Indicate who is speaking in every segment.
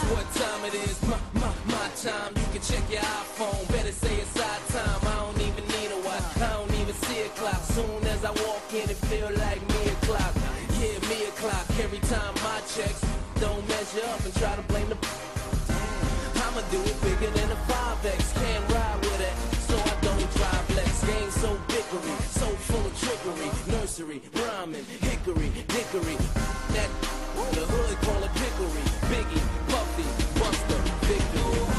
Speaker 1: what time it is. My time. You can check your iPhone. Better say it's our time. I don't even need a watch. I don't even see a clock. Soon as I walk in, it feel like me o'clock. Yeah, me o'clock. Every time my checks don't measure up and try to blame the. I'ma do it bigger than a 5X. Can't ride with it, so I don't drive Lex. Game so bickery, so full of trickery. Nursery, rhyming, hickory, dickory. That the hood call it pickery. Biggie, Puffy, Buster, Victory.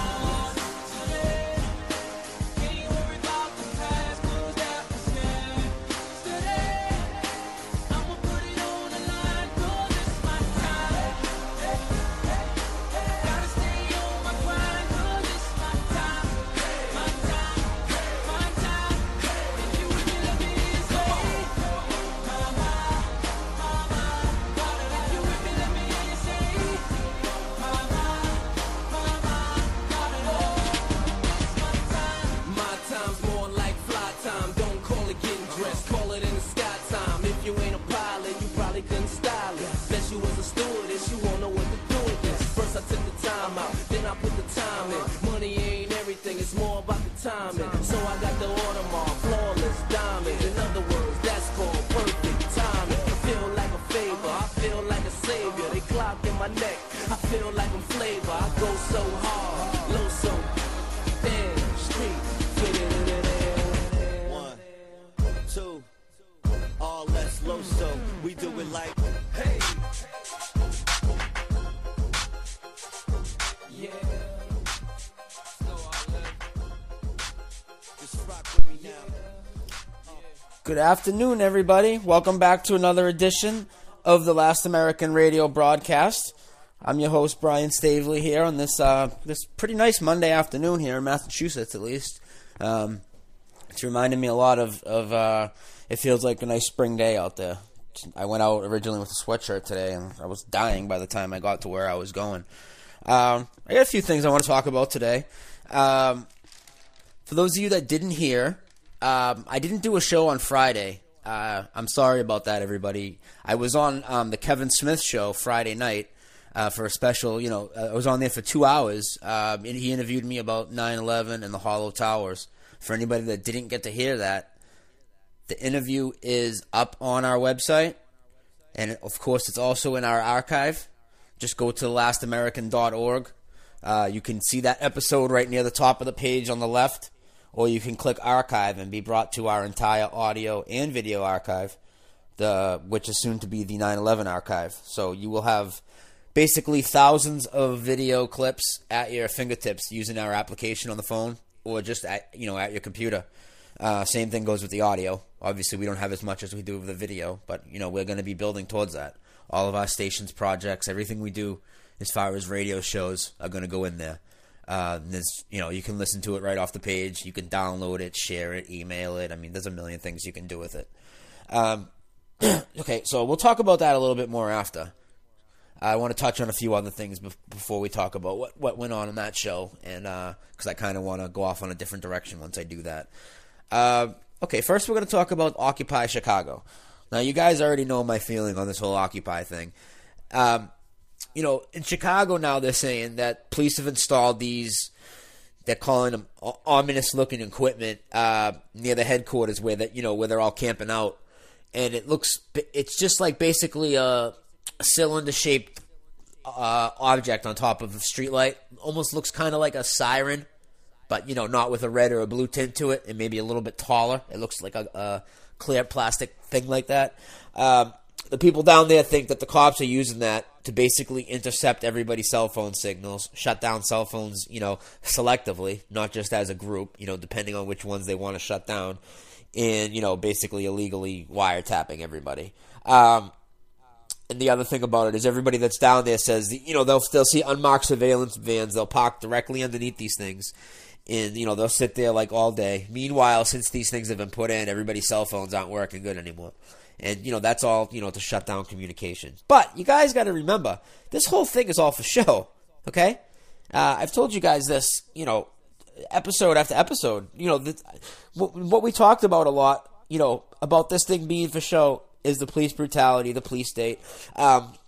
Speaker 1: Timing. So I got the Audemars, flawless diamonds. In other words, that's called perfect timing. I feel like a favor, I feel like a savior. They clock in my neck, I feel like I'm flavor. I go so hard, low so damn street. Fit it.
Speaker 2: 1, 2, all less low so we do it like hey.
Speaker 1: Yeah.
Speaker 3: Good afternoon, everybody. Welcome back to another edition of the Last American Radio broadcast. I'm your host, Brian Stavely, here on this pretty nice Monday afternoon here in Massachusetts, at least. It's reminding me a lot of it feels like a nice spring day out there. I went out originally with a sweatshirt today, and I was dying by the time I got to where I was going. I got a few things I want to talk about today. For those of you that didn't hear, I didn't do a show on Friday. I'm sorry about that, everybody. I was on the Kevin Smith show Friday night for a special, I was on there for 2 hours. And he interviewed me about 9/11 and the Hollow Towers. For anybody that didn't get to hear that, the interview is up on our website. And, of course, it's also in our archive. Just go to lastamerican.org. You can see that episode right near the top of the page on the left. Or you can click archive and be brought to our entire audio and video archive, which is soon to be the 9/11 archive. So you will have basically thousands of video clips at your fingertips using our application on the phone or just at your computer. Same thing goes with the audio. Obviously, we don't have as much as we do with the video, but we're going to be building towards that. All of our stations, projects, everything we do as far as radio shows are going to go in there. You can listen to it right off the page. You can download it, share it, email it. I mean, there's a million things you can do with it. Okay, so we'll talk about that a little bit more after. I want to touch on a few other things before we talk about what went on in that show, and because I kind of want to go off on a different direction once I do that. Okay, first we're going to talk about Occupy Chicago. Now, you guys already know my feeling on this whole Occupy thing. In Chicago now they're saying that police have installed these, they're calling them ominous-looking equipment near the headquarters where they're all camping out, and it's just like basically a cylinder-shaped object on top of a streetlight. Almost looks kind of like a siren, but not with a red or a blue tint to it, and maybe a little bit taller. It looks like a clear plastic thing like that. The people down there think that the cops are using that to basically intercept everybody's cell phone signals, shut down cell phones, selectively, not just as a group, depending on which ones they want to shut down, and, basically illegally wiretapping everybody. And the other thing about it is everybody that's down there says, they'll see unmarked surveillance vans, they'll park directly underneath these things, and, they'll sit there like all day. Meanwhile, since these things have been put in, everybody's cell phones aren't working good anymore. And, that's all, to shut down communication. But you guys got to remember, this whole thing is all for show, okay? I've told you guys this, episode after episode. What we talked about a lot, about this thing being for show is the police brutality, the police state.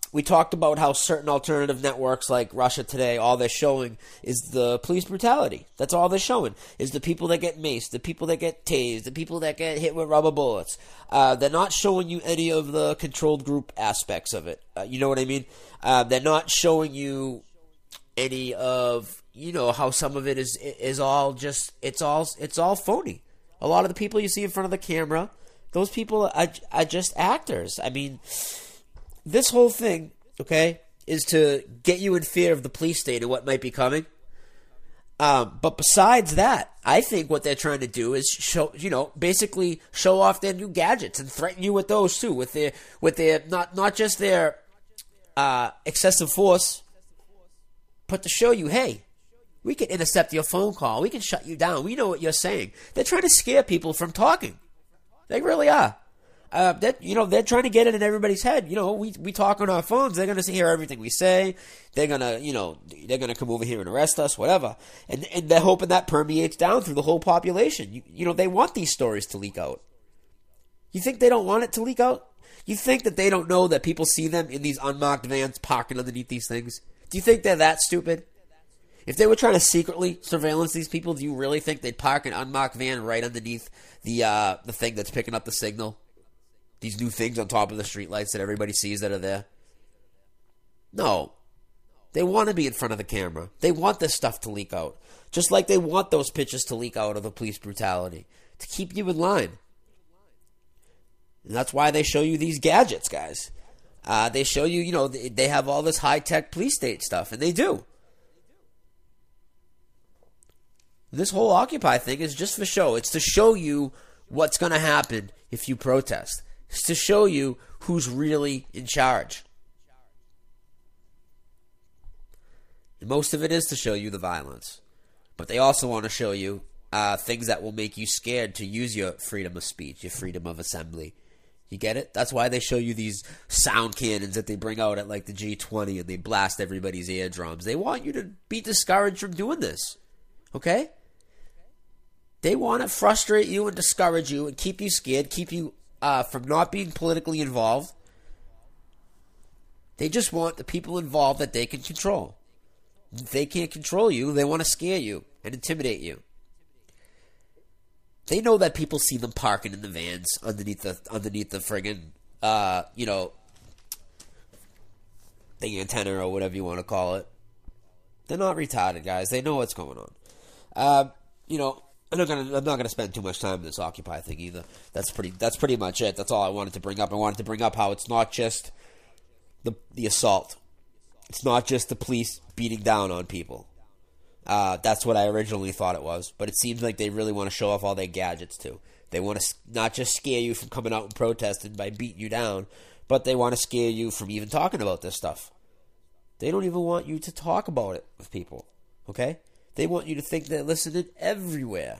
Speaker 3: we talked about how certain alternative networks like Russia Today, all they're showing is the police brutality. That's all they're showing, is the people that get maced, the people that get tased, the people that get hit with rubber bullets. They're not showing you any of the controlled group aspects of it. You know what I mean? They're not showing you any of, how some of it is all just, it's all phony. A lot of the people you see in front of the camera, those people are just actors. I mean, this whole thing, okay, is to get you in fear of the police state and what might be coming. But besides that, I think what they're trying to do is basically show off their new gadgets and threaten you with those too, with their not just their excessive force, but to show you, hey, we can intercept your phone call, we can shut you down, we know what you're saying. They're trying to scare people from talking. They really are. They're trying to get it in everybody's head. We talk on our phones. They're going to hear everything we say. They're going to come over here and arrest us, whatever. And they're hoping that permeates down through the whole population. They want these stories to leak out. You think they don't want it to leak out? You think that they don't know that people see them in these unmarked vans parking underneath these things? Do you think they're that stupid? If they were trying to secretly surveillance these people, do you really think they'd park an unmarked van right underneath the thing that's picking up the signal? These new things on top of the streetlights that everybody sees that are there? No. They want to be in front of the camera. They want this stuff to leak out. Just like they want those pictures to leak out of the police brutality. To keep you in line. And that's why they show you these gadgets, guys. They show you, they have all this high-tech police state stuff. And they do. This whole Occupy thing is just for show. It's to show you what's going to happen if you protest. It's to show you who's really in charge. And most of it is to show you the violence. But they also want to show you things that will make you scared to use your freedom of speech, your freedom of assembly. You get it? That's why they show you these sound cannons that they bring out at like the G20 and they blast everybody's eardrums. They want you to be discouraged from doing this. Okay? They want to frustrate you and discourage you and keep you scared, keep you from not being politically involved. They just want the people involved that they can control. If they can't control you, they want to scare you and intimidate you. They know that people see them parking in the vans underneath the friggin', the antenna or whatever you want to call it. They're not retarded, guys. They know what's going on. I'm not gonna spend too much time on this Occupy thing either. That's pretty much it. That's all I wanted to bring up. I wanted to bring up how it's not just the assault. It's not just the police beating down on people. That's what I originally thought it was. But it seems like they really want to show off all their gadgets too. They want to not just scare you from coming out and protesting by beating you down, but they want to scare you from even talking about this stuff. They don't even want you to talk about it with people. Okay? They want you to think they're listening everywhere.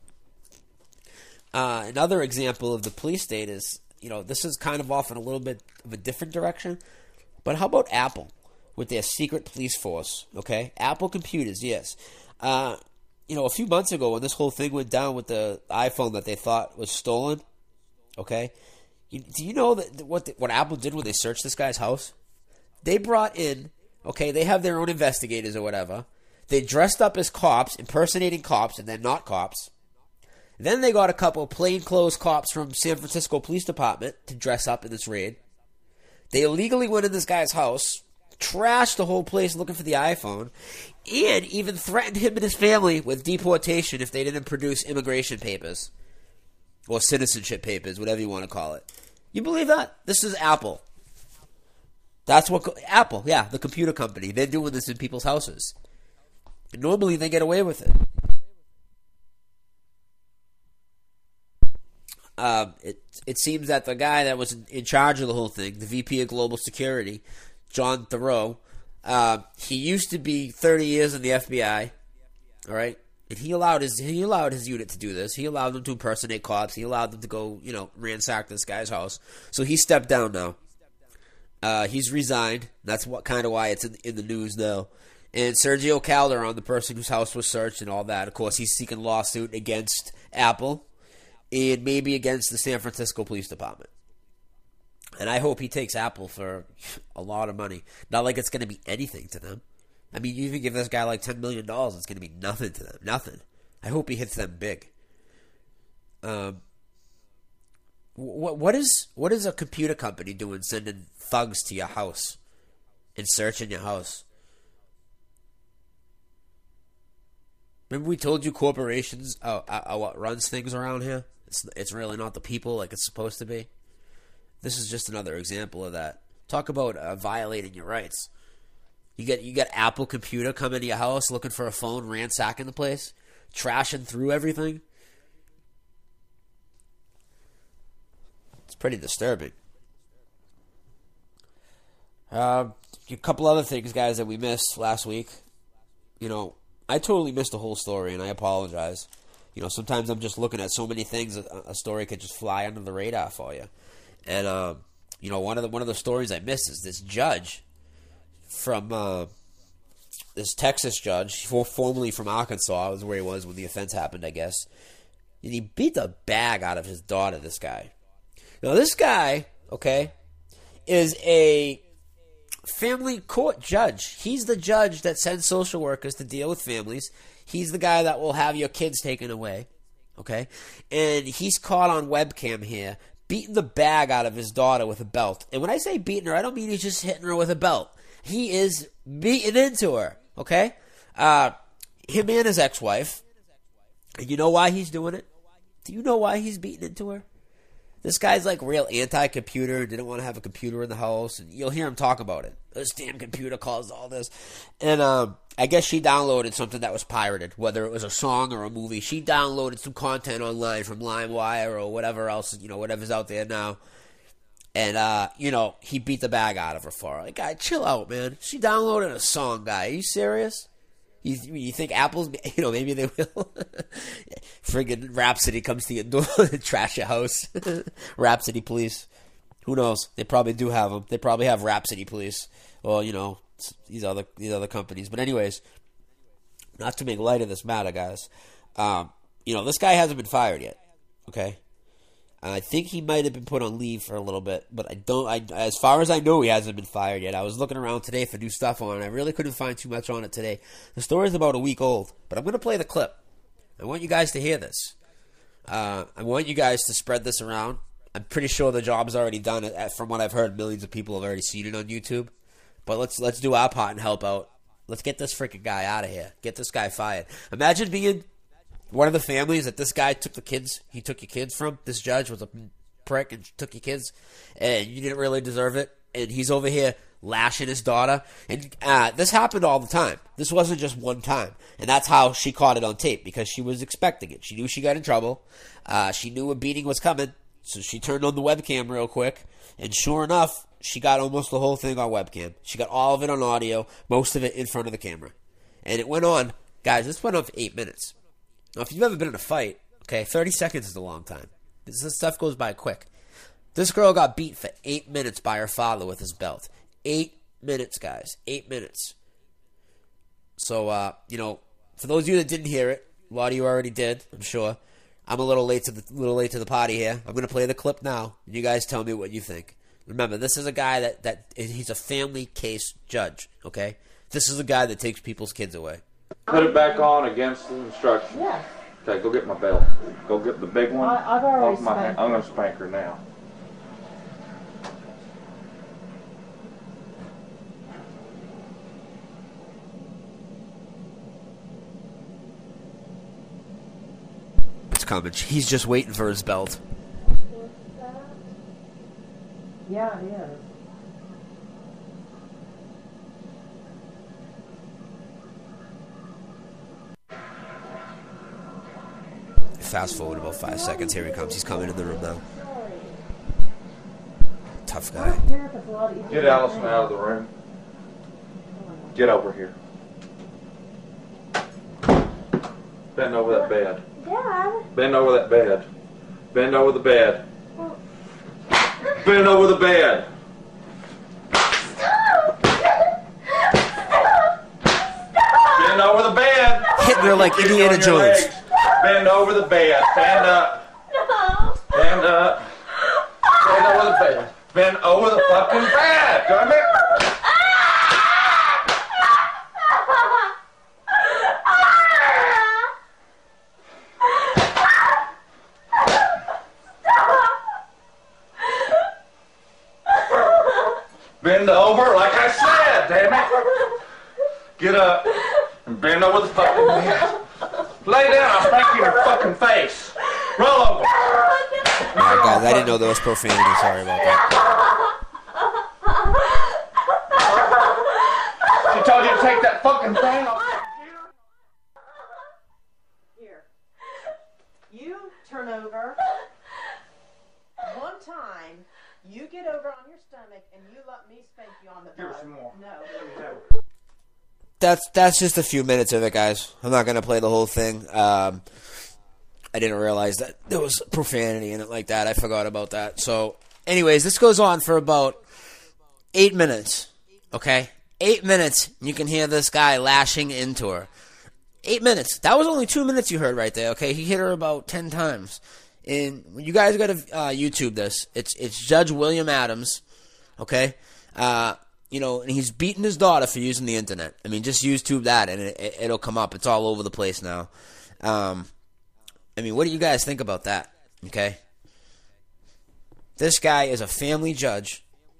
Speaker 3: Another example of the police state is, this is kind of off in a little bit of a different direction. But how about Apple with their secret police force? Okay? Apple computers, yes. A few months ago when this whole thing went down with the iPhone that they thought was stolen, okay? Do you know that what Apple did when they searched this guy's house? They brought in, okay, they have their own investigators or whatever. They dressed up as cops, impersonating cops, and they're not cops. Then they got a couple of plainclothes cops from San Francisco Police Department to dress up in this raid. They illegally went in this guy's house, trashed the whole place looking for the iPhone, and even threatened him and his family with deportation if they didn't produce immigration papers. Or citizenship papers, whatever you want to call it. You believe that? This is Apple. That's what... Apple, yeah, the computer company. They're doing this in people's houses. And normally they get away with it. It seems that the guy that was in charge of the whole thing, the VP of Global Security, John Thoreau, he used to be 30 years in the FBI, all right? And he allowed his unit to do this. He allowed them to impersonate cops. He allowed them to go, ransack this guy's house. So he stepped down now. He's resigned. That's why it's in the news now. And Sergio Calderon, the person whose house was searched and all that, of course, he's seeking lawsuit against Apple and maybe against the San Francisco Police Department.
Speaker 4: And I hope he takes Apple for a lot of money. Not like it's going to be anything to them. I mean, you even give this guy like $10 million, it's going to be nothing to them. Nothing. I hope he hits them big. What is a computer company doing sending thugs to your house and searching your house? Remember we told you corporations are what runs things around here? It's really not the people like it's supposed to be. This is just another example of that. Talk about violating your rights. You get Apple Computer coming to your house looking for a phone, ransacking the place, trashing through everything. It's pretty disturbing. A couple other things, guys, that we missed last week. You know, I totally missed the whole story, and I apologize. You know, sometimes I'm just looking at so many things, a story could just fly under the radar for you. And you know, one of the stories I missed is this judge from this Texas judge, formerly from Arkansas, was where he was when the offense happened, I guess. And he beat the bag out of his daughter. This guy. Now, this guy, okay, is a family court judge. He's the judge that sends social workers to deal with families. He's the guy that will have your kids taken away, okay? And he's caught on webcam here beating the bag out of his daughter with a belt. And when I say beating her, I don't mean he's just hitting her with a belt. He is beating into her, okay? Him and his ex-wife. And you know why he's doing it? Do you know why he's beating into her? This guy's like real anti-computer, didn't want to have a computer in the house, and you'll hear him talk about it. This damn computer caused all this. And I guess she downloaded something that was pirated, whether it was a song or a movie. She downloaded some content online from LimeWire or whatever else, you know, whatever's out there now. And, you know, he beat the bag out of her for her. Like, guy, chill out, man. She downloaded a song, guy. Are you serious? You think Apple's, you know, maybe they will. Friggin' Rhapsody comes to your door and trash your house. Rhapsody police. Who knows? They probably do have them. They probably have Rhapsody police. Well, you know, these other companies. But anyways, not to make light of this matter, guys. You know, this guy hasn't been fired yet. Okay? I think he might have been put on leave for a little bit, but as far as I know, he hasn't been fired yet. I was looking around today for new stuff on it. I really couldn't find too much on it today. The story's about a week old, but I'm going to play the clip. I want you guys to hear this. I want you guys to spread this around. I'm pretty sure the job's already done. From what I've heard, millions of people have already seen it on YouTube. But let's do our part and help out. Let's get this freaking guy out of here. Get this guy fired. Imagine being one of the families that this guy took he took your kids from. This judge was a prick and took your kids, and you didn't really deserve it. And he's over here lashing his daughter. And this happened all the time. This wasn't just one time. And that's how she caught it on tape, because she was expecting it. She knew she got in trouble. She knew a beating was coming. So she turned on the webcam real quick. And sure enough, she got almost the whole thing on webcam. She got all of it on audio, most of it in front of the camera. And it went on. Guys, this went on for 8 minutes. Now, if you've ever been in a fight, okay, 30 seconds is a long time. This stuff goes by quick. This girl got beat for 8 minutes by her father with his belt. 8 minutes, guys. 8 minutes. So, you know, for those of you that didn't hear it, a lot of you already did, I'm sure. I'm a little late to the party here. I'm going to play the clip now, and you guys tell me what you think. Remember, this is a guy that he's a family case judge, okay? This is a guy that takes people's kids away.
Speaker 5: Put it back on against the instructions.
Speaker 6: Yeah.
Speaker 5: Okay, go get my belt. Go get the big one.
Speaker 6: I've already
Speaker 5: off my hand.
Speaker 6: spanked
Speaker 5: I'm going to spank her now.
Speaker 4: It's coming. He's just waiting for his belt.
Speaker 6: Yeah, it is.
Speaker 4: Fast forward about 5 seconds. Here he comes. He's coming in the room now. Tough guy.
Speaker 5: Get Allison out of the room. Get over here. Bend over that bed.
Speaker 7: Dad.
Speaker 5: Bend over that bed. Bend over the bed. Bend over the bed. Bend over the bed.
Speaker 4: Hitting her like
Speaker 5: Get
Speaker 4: Indiana
Speaker 5: on your
Speaker 4: Jones.
Speaker 5: legs. Bend over the bed. Stand up.
Speaker 7: No.
Speaker 5: Stand up. Stand over the bed. Bend over the fucking bed, damn it! Bend over like I said, damn it! Get up and bend over the fucking bed. Lay down, I'll spank you in your fucking face. Roll over.
Speaker 4: Alright, guys, I didn't know there was profanity. Sorry about that.
Speaker 5: She told you to take that fucking thing off.
Speaker 6: Here. You turn over. One time, you get over on your stomach and you let me spank you on the butt.
Speaker 5: Give her some more.
Speaker 6: No.
Speaker 4: That's just a few minutes of it, guys. I'm not going to play the whole thing. I didn't realize that there was profanity in it like that. I forgot about that. So, anyways, this goes on for about 8 minutes, okay? 8 minutes, you can hear this guy lashing into her. 8 minutes. That was only 2 minutes you heard right there, okay? He hit her about 10 times. And you guys got to YouTube this. It's Judge William Adams, okay? You know, and he's beating his daughter for using the internet. I mean, just YouTube that, and it'll come up. It's all over the place now. I mean, what do you guys think about that? Okay? This guy is a family judge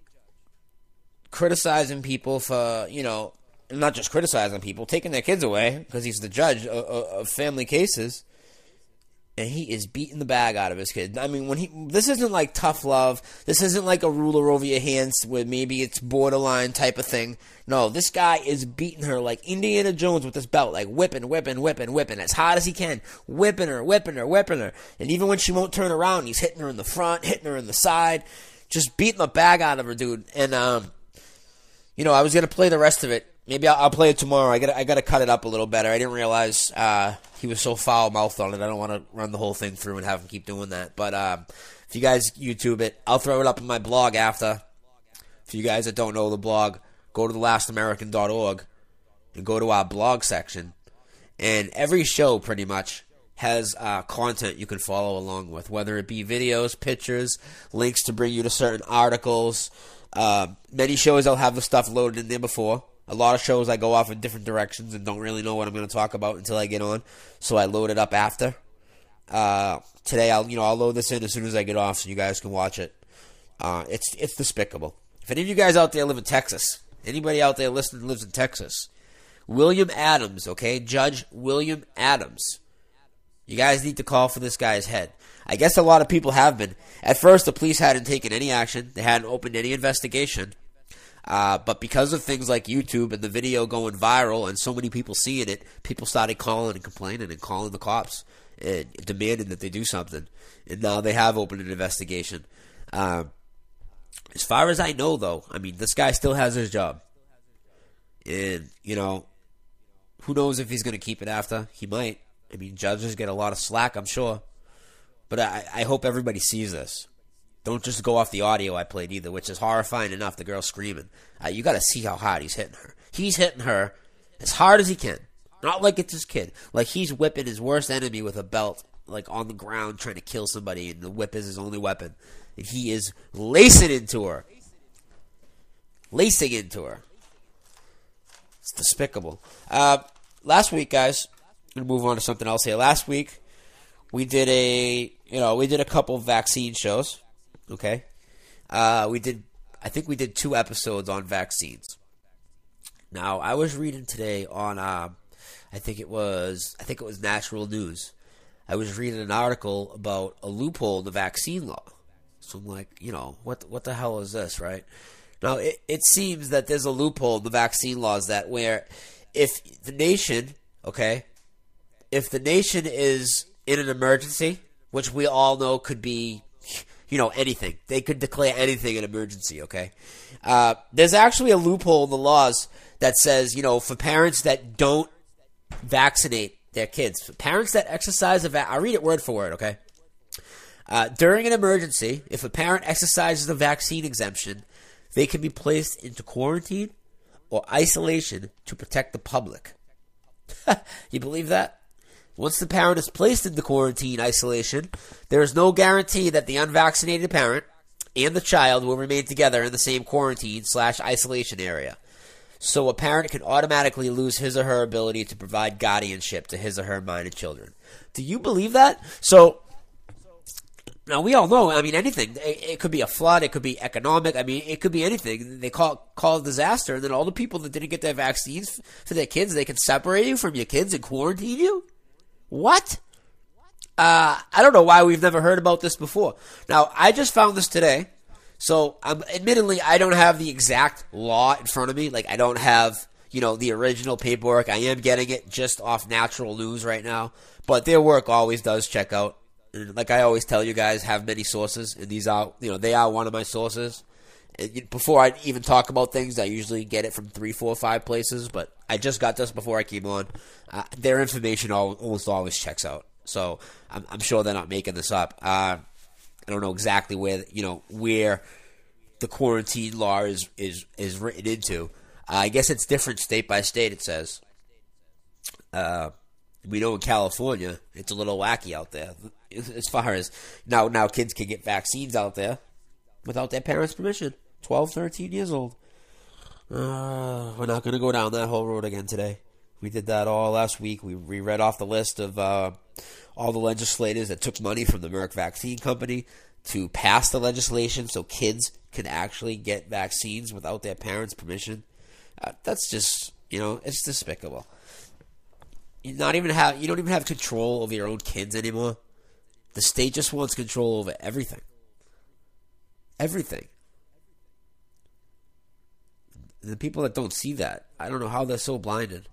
Speaker 4: criticizing people for, you know, not just criticizing people, taking their kids away because he's the judge of family cases. And he is beating the bag out of his kid. I mean, this isn't like tough love. This isn't like a ruler over your hands where maybe it's borderline type of thing. No, this guy is beating her like Indiana Jones with this belt, like whipping as hard as he can. Whipping her. And even when she won't turn around, he's hitting her in the front, hitting her in the side. Just beating the bag out of her, dude. And, you know, I was going to play the rest of it. Maybe I'll play it tomorrow. I gotta cut it up a little better. I didn't realize he was so foul-mouthed on it. I don't want to run the whole thing through and have him keep doing that. But if you guys YouTube it, I'll throw it up in my blog after. For you guys that don't know the blog, go to thelastamerican.org and go to our blog section. And every show pretty much has content you can follow along with, whether it be videos, pictures, links to bring you to certain articles. Many shows I'll have the stuff loaded in there before. A lot of shows I go off in different directions and don't really know what I'm going to talk about until I get on, so I load it up after. Today I'll load this in as soon as I get off so you guys can watch it. It's despicable. If any of you guys out there live in Texas, anybody out there listening lives in Texas, William Adams, okay, Judge William Adams, you guys need to call for this guy's head. I guess a lot of people have been. At first, the police hadn't taken any action. They hadn't opened any investigation. But because of things like YouTube and the video going viral and so many people seeing it, people started calling and complaining and calling the cops and demanding that they do something. And now they have opened an investigation. As far as I know, though, I mean, this guy still has his job. And, you know, who knows if he's going to keep it after? He might. I mean, judges get a lot of slack, I'm sure. But I hope everybody sees this. Don't just go off the audio I played either, which is horrifying enough, the girl screaming. You got to see how hard he's hitting her. He's hitting her as hard as he can. Not like it's his kid. Like he's whipping his worst enemy with a belt, like on the ground trying to kill somebody, and the whip is his only weapon. And he is lacing into her. It's despicable. Last week, guys, I'm going to move on to something else here. Last week, we did a couple vaccine shows. Okay, I think we did 2 episodes on vaccines. Now, I was reading today on, I think it was Natural News. I was reading an article about a loophole in the vaccine law. So I'm like, you know, what the hell is this, right? Now, it seems that there's a loophole in the vaccine laws that where if the nation is in an emergency, which we all know could be, you know, anything. They could declare anything an emergency, okay? There's actually a loophole in the laws that says, you know, for parents that don't vaccinate their kids, for parents that exercise I'll read it word for word, okay? During an emergency, if a parent exercises the vaccine exemption, they can be placed into quarantine or isolation to protect the public. You believe that? Once the parent is placed into quarantine isolation, there is no guarantee that the unvaccinated parent and the child will remain together in the same quarantine/isolation area. So a parent can automatically lose his or her ability to provide guardianship to his or her minor children. Do you believe that? So, now we all know, I mean, anything. It could be a flood, it could be economic, I mean, it could be anything. They call a disaster, and then all the people that didn't get their vaccines for their kids, they can separate you from your kids and quarantine you? What? I don't know why we've never heard about this before. Now, I just found this today. So, admittedly, I don't have the exact law in front of me. Like, I don't have, the original paperwork. I am getting it just off Natural News right now. But their work always does check out. And like I always tell you guys, have many sources. And these are, they are one of my sources. And before I even talk about things, I usually get it from 3, 4, 5 places. But I just got this before I came on. Their information almost always checks out. So, I'm sure they're not making this up. I don't know exactly where the quarantine law is written into. I guess it's different state by state, it says. We know in California, it's a little wacky out there. As far as, now kids can get vaccines out there without their parents' permission. 12, 13 years old. We're not going to go down that whole road again today. We did that all last week. We read off the list of all the legislators that took money from the Merck vaccine company to pass the legislation so kids can actually get vaccines without their parents' permission. That's just, it's despicable. You don't even have control over your own kids anymore. The state just wants control over everything. Everything. The people that don't see that, I don't know how they're so blinded.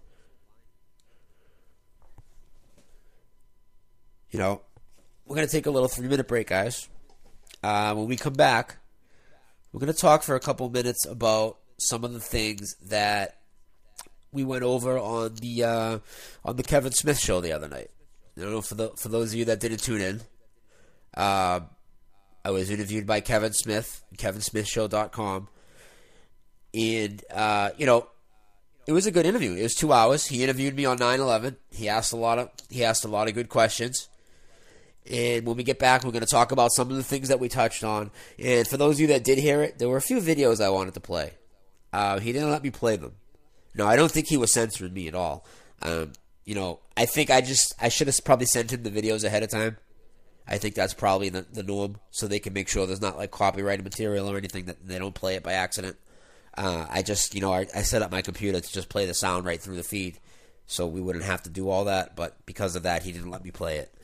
Speaker 4: We're going to take a little 3-minute break, guys. When we come back, we're going to talk for a couple minutes about some of the things that we went over on the Kevin Smith show the other night. For those of you that didn't tune in, I was interviewed by Kevin Smith, KevinSmithShow.com, and it was a good interview. It was 2 hours. He interviewed me on 9/11. He asked a lot of good questions. And when we get back, we're going to talk about some of the things that we touched on. And for those of you that did hear it, there were a few videos I wanted to play. He didn't let me play them. No, I don't think he was censoring me at all. I think I should have probably sent him the videos ahead of time. I think that's probably the norm, so they can make sure there's not like copyrighted material or anything, that they don't play it by accident. I set up my computer to just play the sound right through the feed, so we wouldn't have to do all that. But because of that, he didn't let me play it.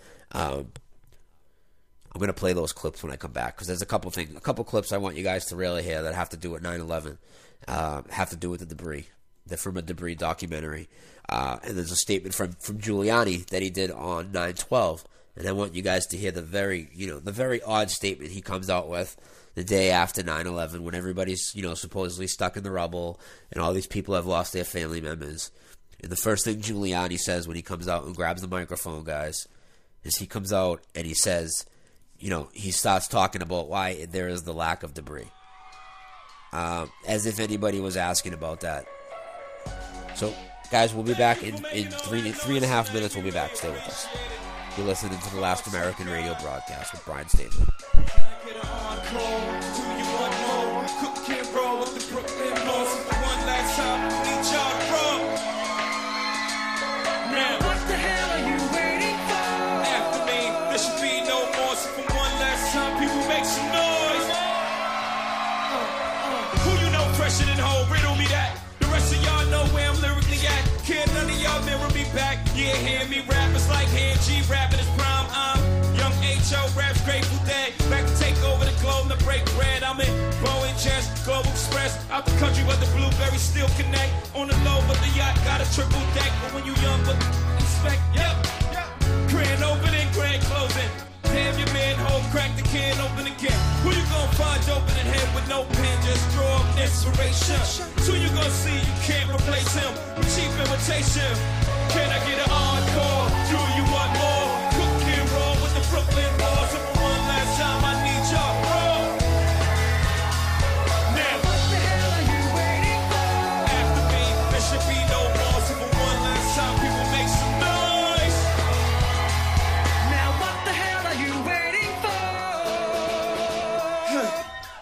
Speaker 4: I'm going to play those clips when I come back, because there's a couple clips I want you guys to really hear that have to do with 9/11, have to do with the debris. They're from a debris documentary, and there's a statement from Giuliani that he did on 9/12, and I want you guys to hear the very odd statement he comes out with the day after 9/11, when everybody's supposedly stuck in the rubble, and all these people have lost their family members. And the first thing Giuliani says when he comes out and grabs the microphone, guys, is he comes out and he says, he starts talking about why there is the lack of debris. As if anybody was asking about that. So, guys, we'll be back in 3.5 minutes. We'll be back. Stay with us. You're listening to the Last American Radio broadcast with Brian Stanley.
Speaker 7: Yeah, hear me rap, it's like Hand G rapping his prime. I'm young H.O. raps Grateful Dead. Back to take over the globe, to break bread. I'm in Boeing Jets, Global Express. Out the country where the blueberries still connect. On the low, but the yacht got a triple deck. But when you young, but expect, yep. Grand opening, grand closing. Damn, your manhole crack the can open again. Who you gonna find opening head with no pen? Just draw up inspiration. Who you gonna see? You can't replace him with cheap imitation. Can I get an encore? Do you want more? Cook and roll with the Brooklyn Boys. And for one last time, I need y'all raw. Now, what the hell are you waiting for? After me, there should be no more. So for one last time, people make some noise. Now, what the hell are you waiting for?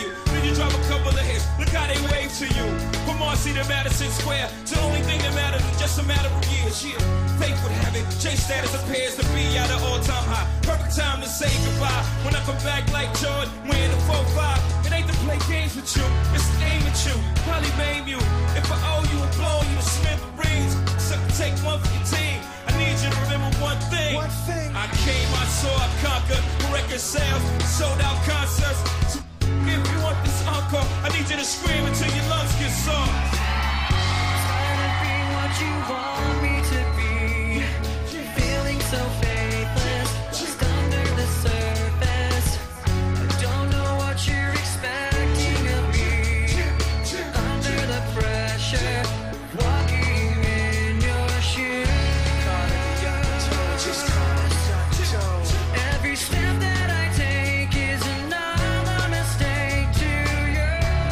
Speaker 7: you. Then you drop a couple of hits. Look how they wave to you. From Marcy to Madison Square. The only thing that matters is just a matter of years. Yeah. Fate would have it. J status appears to be at an all-time high. Perfect time to say goodbye. When I come back like Jordan, wearing the 4-5. It ain't to play games with you. It's to aim at you. Probably maim you. If I owe you, I'm blowing you to smithereens. So take one for your team. I need you to remember one thing. I came, I saw, I conquered. Record sales, sold out concerts. So if you want this encore, I need you to scream until your lungs get sore.
Speaker 8: Trying to be what you want me to be. Feeling so faithless, just under the surface. I don't know what you're expecting of me. Under the pressure, walking in your shoes. Every step that I take is another mistake to you.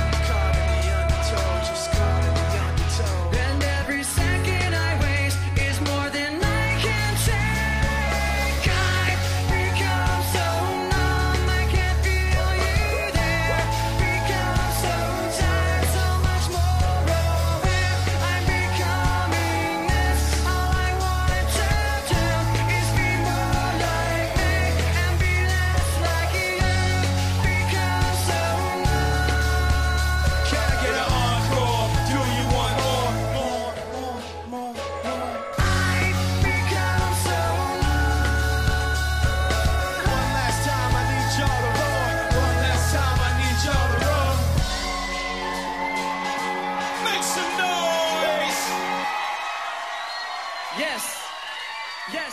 Speaker 8: And every second I waste is more than I can take. I've become so numb, I can't feel you there. Become so tired, so much more of it. I'm becoming this. All I want to do is be more like me and be less like you. Become so numb.
Speaker 7: Can I get an encore? Do you want more?
Speaker 8: I've become so numb.
Speaker 7: One last time, I need y'all to roar. One last time, I need y'all to roar. Make some noise.
Speaker 8: Yes. Yes.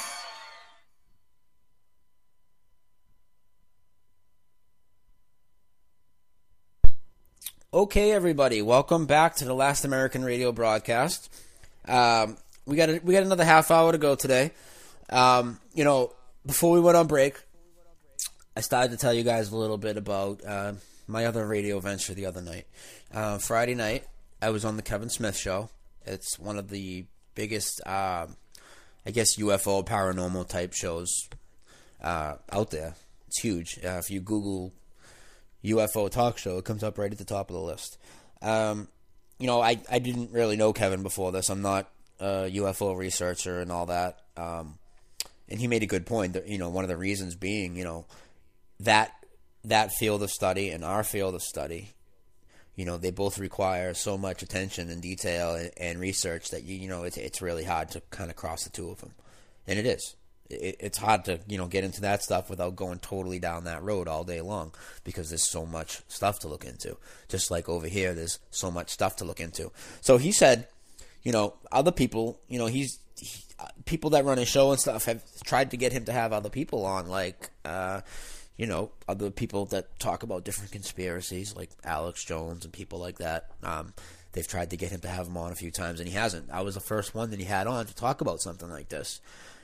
Speaker 3: Okay, everybody, welcome back to the Last American Radio broadcast. We got another half hour to go today. Before we went on break, I started to tell you guys a little bit about my other radio venture the other night. Friday night, I was on the Kevin Smith Show. It's one of the biggest, UFO paranormal type shows out there. It's huge. If you Google UFO talk show, it comes up right at the top of the list. I didn't really know Kevin before this. I'm not a UFO researcher and all that. And he made a good point that, one of the reasons being, that field of study and our field of study, they both require so much attention and detail and research that, it's really hard to kind of cross the two of them. And it is. It's hard to, get into that stuff without going totally down that road all day long because there's so much stuff to look into. Just like over here, there's so much stuff to look into. So he said, other people, people that run his show and stuff have tried to get him to have other people on, like, other people that talk about different conspiracies, like Alex Jones and people like that. They've tried to get him to have him on a few times, and he hasn't. I was the first one that he had on to talk about something like this.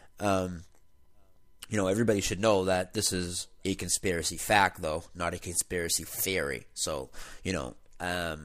Speaker 3: Everybody should know that this is a conspiracy fact, though, not a conspiracy theory. So, there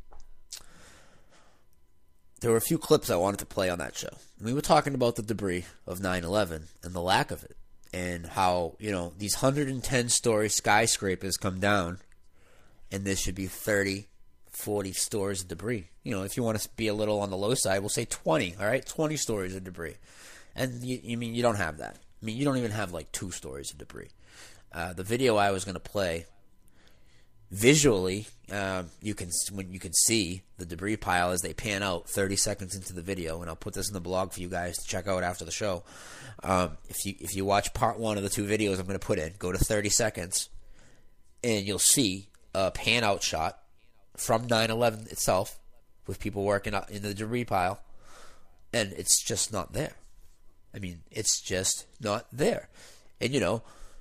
Speaker 3: were a few clips I wanted to play on that show. We were talking about the debris of 9/11 and the lack of it, and how, these 110-story skyscrapers come down, and there should be 30, 40 stories of debris. If you want to be a little on the low side, we'll say 20, all right? 20 stories of debris. And, you don't have that. You don't even have, 2 stories of debris. The video I was going to play, visually, you can see the debris pile as they pan out 30 seconds into the video, and I'll put this in the blog for you guys to check out after the show. If you watch part 1 of the 2 videos I'm going to put in, go to 30 seconds, and you'll see a pan-out shot from 9/11 itself with people working in the debris pile, and it's just not there. It's just not there. And,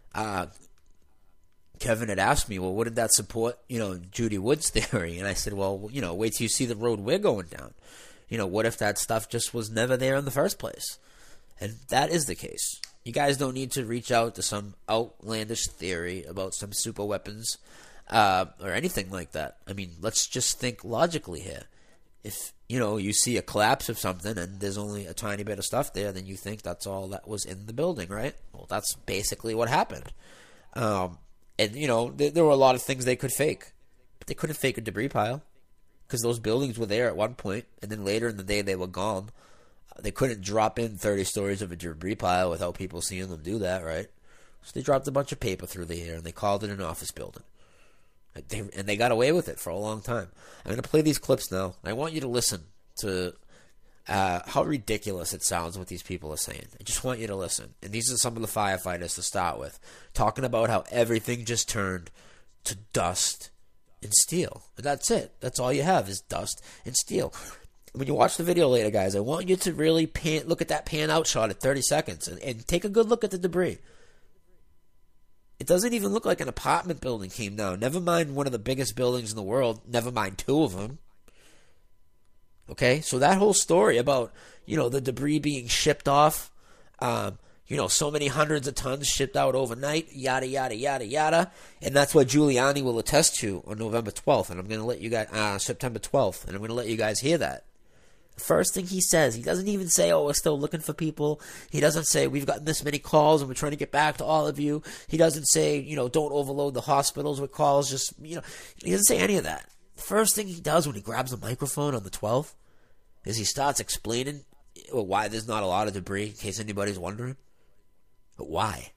Speaker 3: Kevin had asked me, well, wouldn't that support, Judy Wood's theory? And I said, well, wait till you see the road we're going down. What if that stuff just was never there in the first place? And that is the case. You guys don't need to reach out to some outlandish theory about some super weapons or anything like that. Let's just think logically here. If, you see a collapse of something and there's only a tiny bit of stuff there, then you think that's all that was in the building, right? Well, that's basically what happened. And, there were a lot of things they could fake.
Speaker 4: They couldn't fake a debris pile because those buildings were there at one point, and then later in the day they were gone. They couldn't drop in 30 stories of a debris pile without people seeing them do that, right? So they dropped a bunch of paper through the air, and they called it an office building. And they got away with it for a long time. I'm going to play these clips now. I want you to listen to how ridiculous it sounds what these people are saying. I just want you to listen. And these are some of the firefighters to start with, talking about how everything just turned to dust and steel. And that's it. That's all you have is dust and steel. When you watch the video later, guys, I want you to really look at that pan-out shot at 30 seconds and take a good look at the debris. It doesn't even look like an apartment building came down. Never mind one of the biggest buildings in the world. Never mind two of them. Okay? So that whole story about, the debris being shipped off, so many hundreds of tons shipped out overnight, yada, yada, yada, yada. And that's what Giuliani will attest to on November 12th. And I'm going to let you guys, September 12th. And I'm going to let you guys hear that. The first thing he says, he doesn't even say, we're still looking for people. He doesn't say, we've gotten this many calls and we're trying to get back to all of you. He doesn't say, don't overload the hospitals with calls. Just, he doesn't say any of that. The first thing he does when he grabs the microphone on the 12th is he starts explaining why there's not a lot of debris, in case anybody's wondering. But why?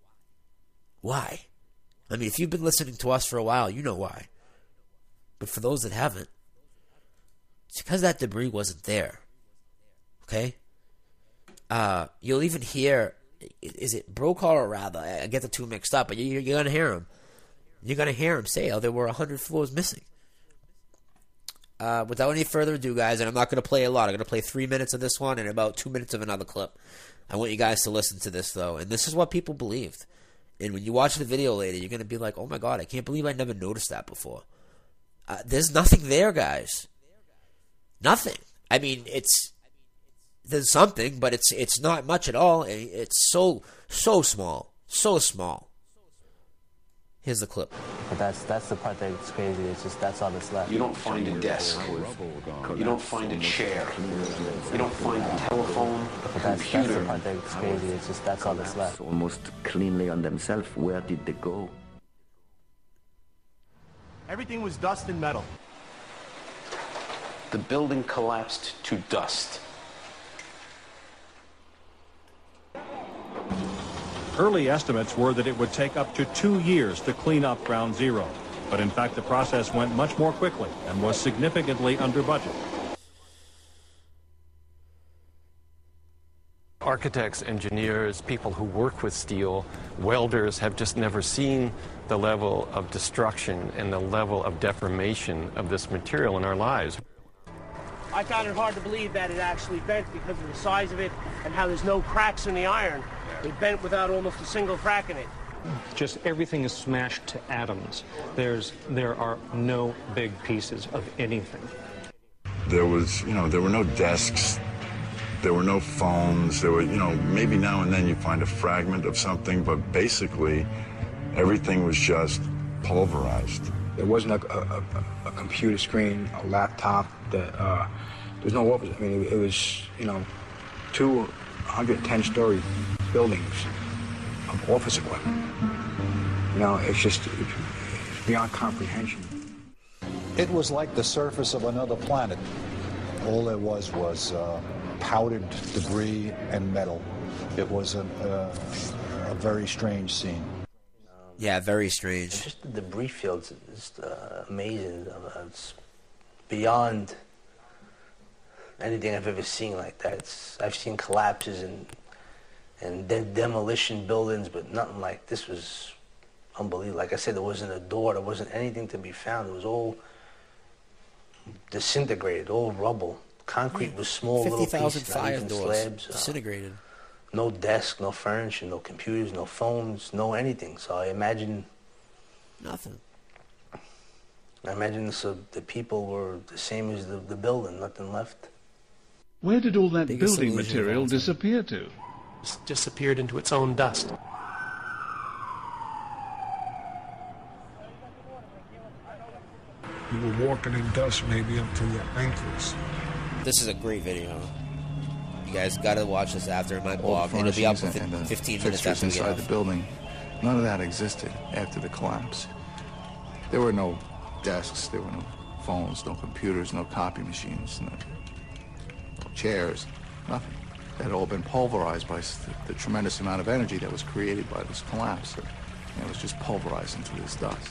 Speaker 4: Why? I mean, if you've been listening to us for a while, you know why. But for those that haven't, it's because that debris wasn't there. Okay? You'll even hear, is it Brokaw or Rather? I get the two mixed up, but you're going to hear him. You're going to hear him say, there were 100 floors missing. Without any further ado, guys, and I'm not going to play a lot. I'm going to play 3 minutes of this one and about 2 minutes of another clip. I want you guys to listen to this, though. And this is what people believed. And when you watch the video later, you're going to be like, oh my God, I can't believe I never noticed that before. There's nothing there, guys. Nothing. I mean, there's something, but it's not much at all. It's so small. So small. Here's the clip.
Speaker 9: But that's the part that's crazy. It's just that's all that's left.
Speaker 10: You don't find a desk. You don't find a chair. You don't find a telephone, a
Speaker 9: That's
Speaker 10: computer.
Speaker 9: the part that's crazy. It's just that's all that's left.
Speaker 11: Almost cleanly on themselves. Where did they go?
Speaker 12: Everything was dust and metal.
Speaker 10: The building collapsed to dust.
Speaker 12: Early estimates were that it would take up to 2 years to clean up Ground Zero. But in fact, the process went much more quickly and was significantly under budget.
Speaker 13: Architects, engineers, people who work with steel, welders have just never seen the level of destruction and the level of deformation of this material in our lives.
Speaker 14: I found it hard to believe that it actually bent because of the size of it and how there's no cracks in the iron. It bent without almost a single crack in it.
Speaker 15: Just everything is smashed to atoms. There are no big pieces of anything.
Speaker 16: There was, there were no desks. There were no phones. There were, maybe now and then you find a fragment of something, but basically everything was just pulverized.
Speaker 17: There wasn't a computer screen, a laptop. There's no office. I mean, it was, 210-story buildings of office equipment. It's beyond comprehension.
Speaker 18: It was like the surface of another planet. All there was powdered debris and metal. It was a very strange scene.
Speaker 4: Yeah, very strange.
Speaker 9: Just the debris fields is amazing. It's beyond anything I've ever seen like that. I've seen collapses and demolition buildings, but nothing like this was unbelievable. Like I said, there wasn't a door, there wasn't anything to be found. It was all disintegrated, all rubble. Concrete was small,
Speaker 4: 50,000
Speaker 9: little
Speaker 4: fire
Speaker 9: pieces,
Speaker 4: doors
Speaker 9: slabs.
Speaker 4: disintegrated.
Speaker 9: No desk, no furniture, no computers, no phones, no anything. So I imagine
Speaker 4: nothing.
Speaker 9: I imagine the people were the same as the building, nothing left.
Speaker 19: Where did all that building material disappear to?
Speaker 14: It disappeared into its own dust.
Speaker 20: You were walking in dust maybe up to your ankles.
Speaker 4: This is a great video. You guys got to watch this after my blog. It'll be up within 15 minutes after
Speaker 21: inside the building. None of that existed after the collapse. There were no desks, there were no phones, no computers, no copy machines, no chairs, nothing. It had all been pulverized by the tremendous amount of energy that was created by this collapse. And it was just pulverized into this dust.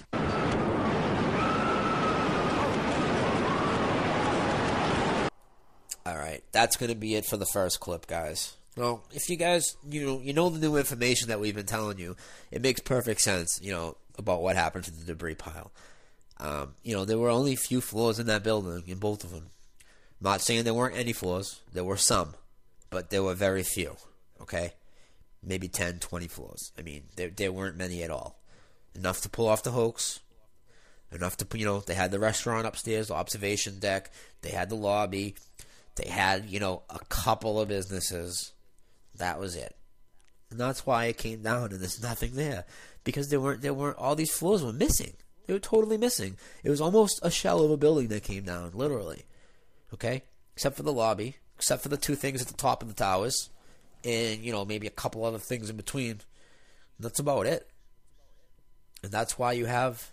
Speaker 4: All right, that's going to be it for the first clip, guys. Well, if you guys, you know the new information that we've been telling you, it makes perfect sense, about what happened to the debris pile. There were only a few floors in that building, in both of them. I'm not saying there weren't any floors. There were some, but there were very few, okay? Maybe 10, 20 floors. I mean, there weren't many at all. Enough to pull off the hoax. Enough to, they had the restaurant upstairs, the observation deck. They had the lobby. They had, a couple of businesses. That was it. And that's why it came down and there's nothing there. Because there weren't, all these floors were missing. They were totally missing. It was almost a shell of a building that came down, literally. Okay? Except for the lobby. Except for the two things at the top of the towers. And, maybe a couple other things in between. That's about it. And that's why you have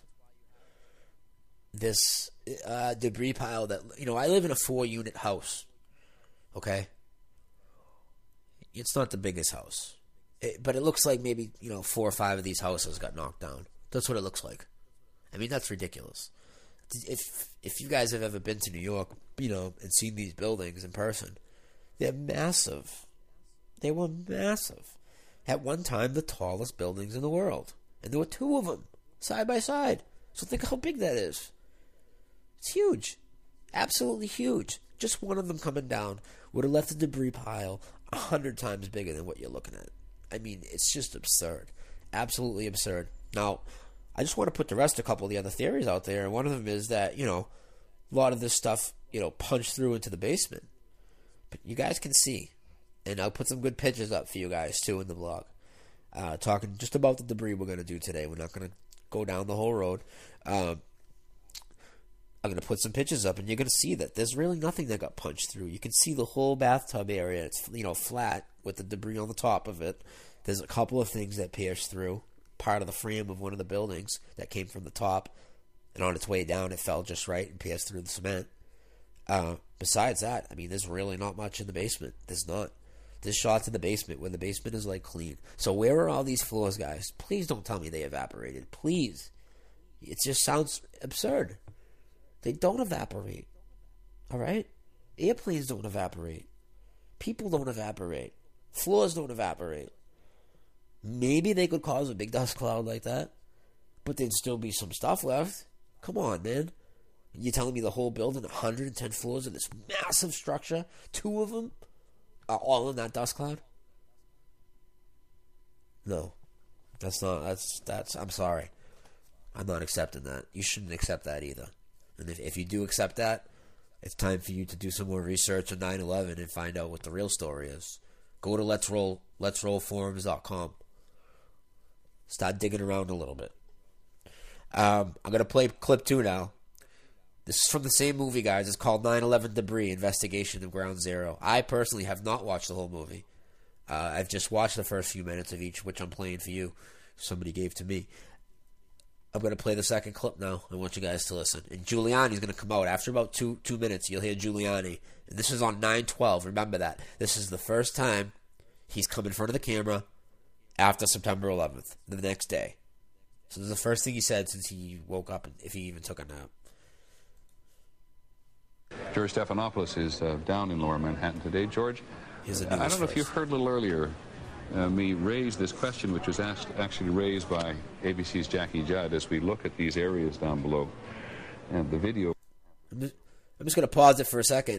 Speaker 4: this debris pile that, I live in a 4-unit house. Okay? It's not the biggest house. But it looks like maybe, 4 or 5 of these houses got knocked down. That's what it looks like. I mean, that's ridiculous. If you guys have ever been to New York, and seen these buildings in person, they're massive. They were massive. At one time, the tallest buildings in the world. And there were 2 of them, side by side. So think how big that is. It's huge. Absolutely huge. Just one of them coming down would have left the debris pile 100 times bigger than what you're looking at. I mean, it's just absurd. Absolutely absurd. Now, I just want to put the rest of a couple of the other theories out there. And one of them is that, a lot of this stuff, punched through into the basement. But you guys can see. And I'll put some good pictures up for you guys, too, in the blog. Talking just about the debris we're going to do today. We're not going to go down the whole road. I'm going to put some pictures up, and you're going to see that there's really nothing that got punched through. You can see the whole bathtub area. It's, flat with the debris on the top of it. There's a couple of things that pierced through. Part of the frame of one of the buildings that came from the top, and on its way down, it fell just right and pierced through the cement. Besides that, I mean, there's really not much in the basement. There's not. There's shots in the basement where the basement is, clean. So where are all these floors, guys? Please don't tell me they evaporated. Please. It just sounds absurd. They don't evaporate. All right? Airplanes don't evaporate. People don't evaporate. Floors don't evaporate. Maybe they could cause a big dust cloud like that, but there'd still be some stuff left. Come on, man. You're telling me the whole building, 110 floors of this massive structure, 2 of them are all in that dust cloud? No. That's I'm sorry. I'm not accepting that. You shouldn't accept that either. And if you do accept that, it's time for you to do some more research on 9/11 and find out what the real story is. Go to letsrollforums.com. Start digging around a little bit. I'm going to play clip 2 now. This is from the same movie, guys. It's called 9/11 Debris, Investigation of Ground Zero. I personally have not watched the whole movie. I've just watched the first few minutes of each, which I'm playing for you. Somebody gave to me. I'm going to play the second clip now. I want you guys to listen. And Giuliani's going to come out. After about two minutes, you'll hear Giuliani. And this is on 9/12. Remember that. This is the first time he's come in front of the camera after September 11th, the next day. So this is the first thing he said since he woke up, if he even took a nap.
Speaker 22: George Stephanopoulos is down in Lower Manhattan today. George, I don't know if you heard a little earlier me raise this question, which was actually raised by ABC's Jackie Judd as we look at these areas down below. And the video...
Speaker 4: I'm just going to pause it for a second.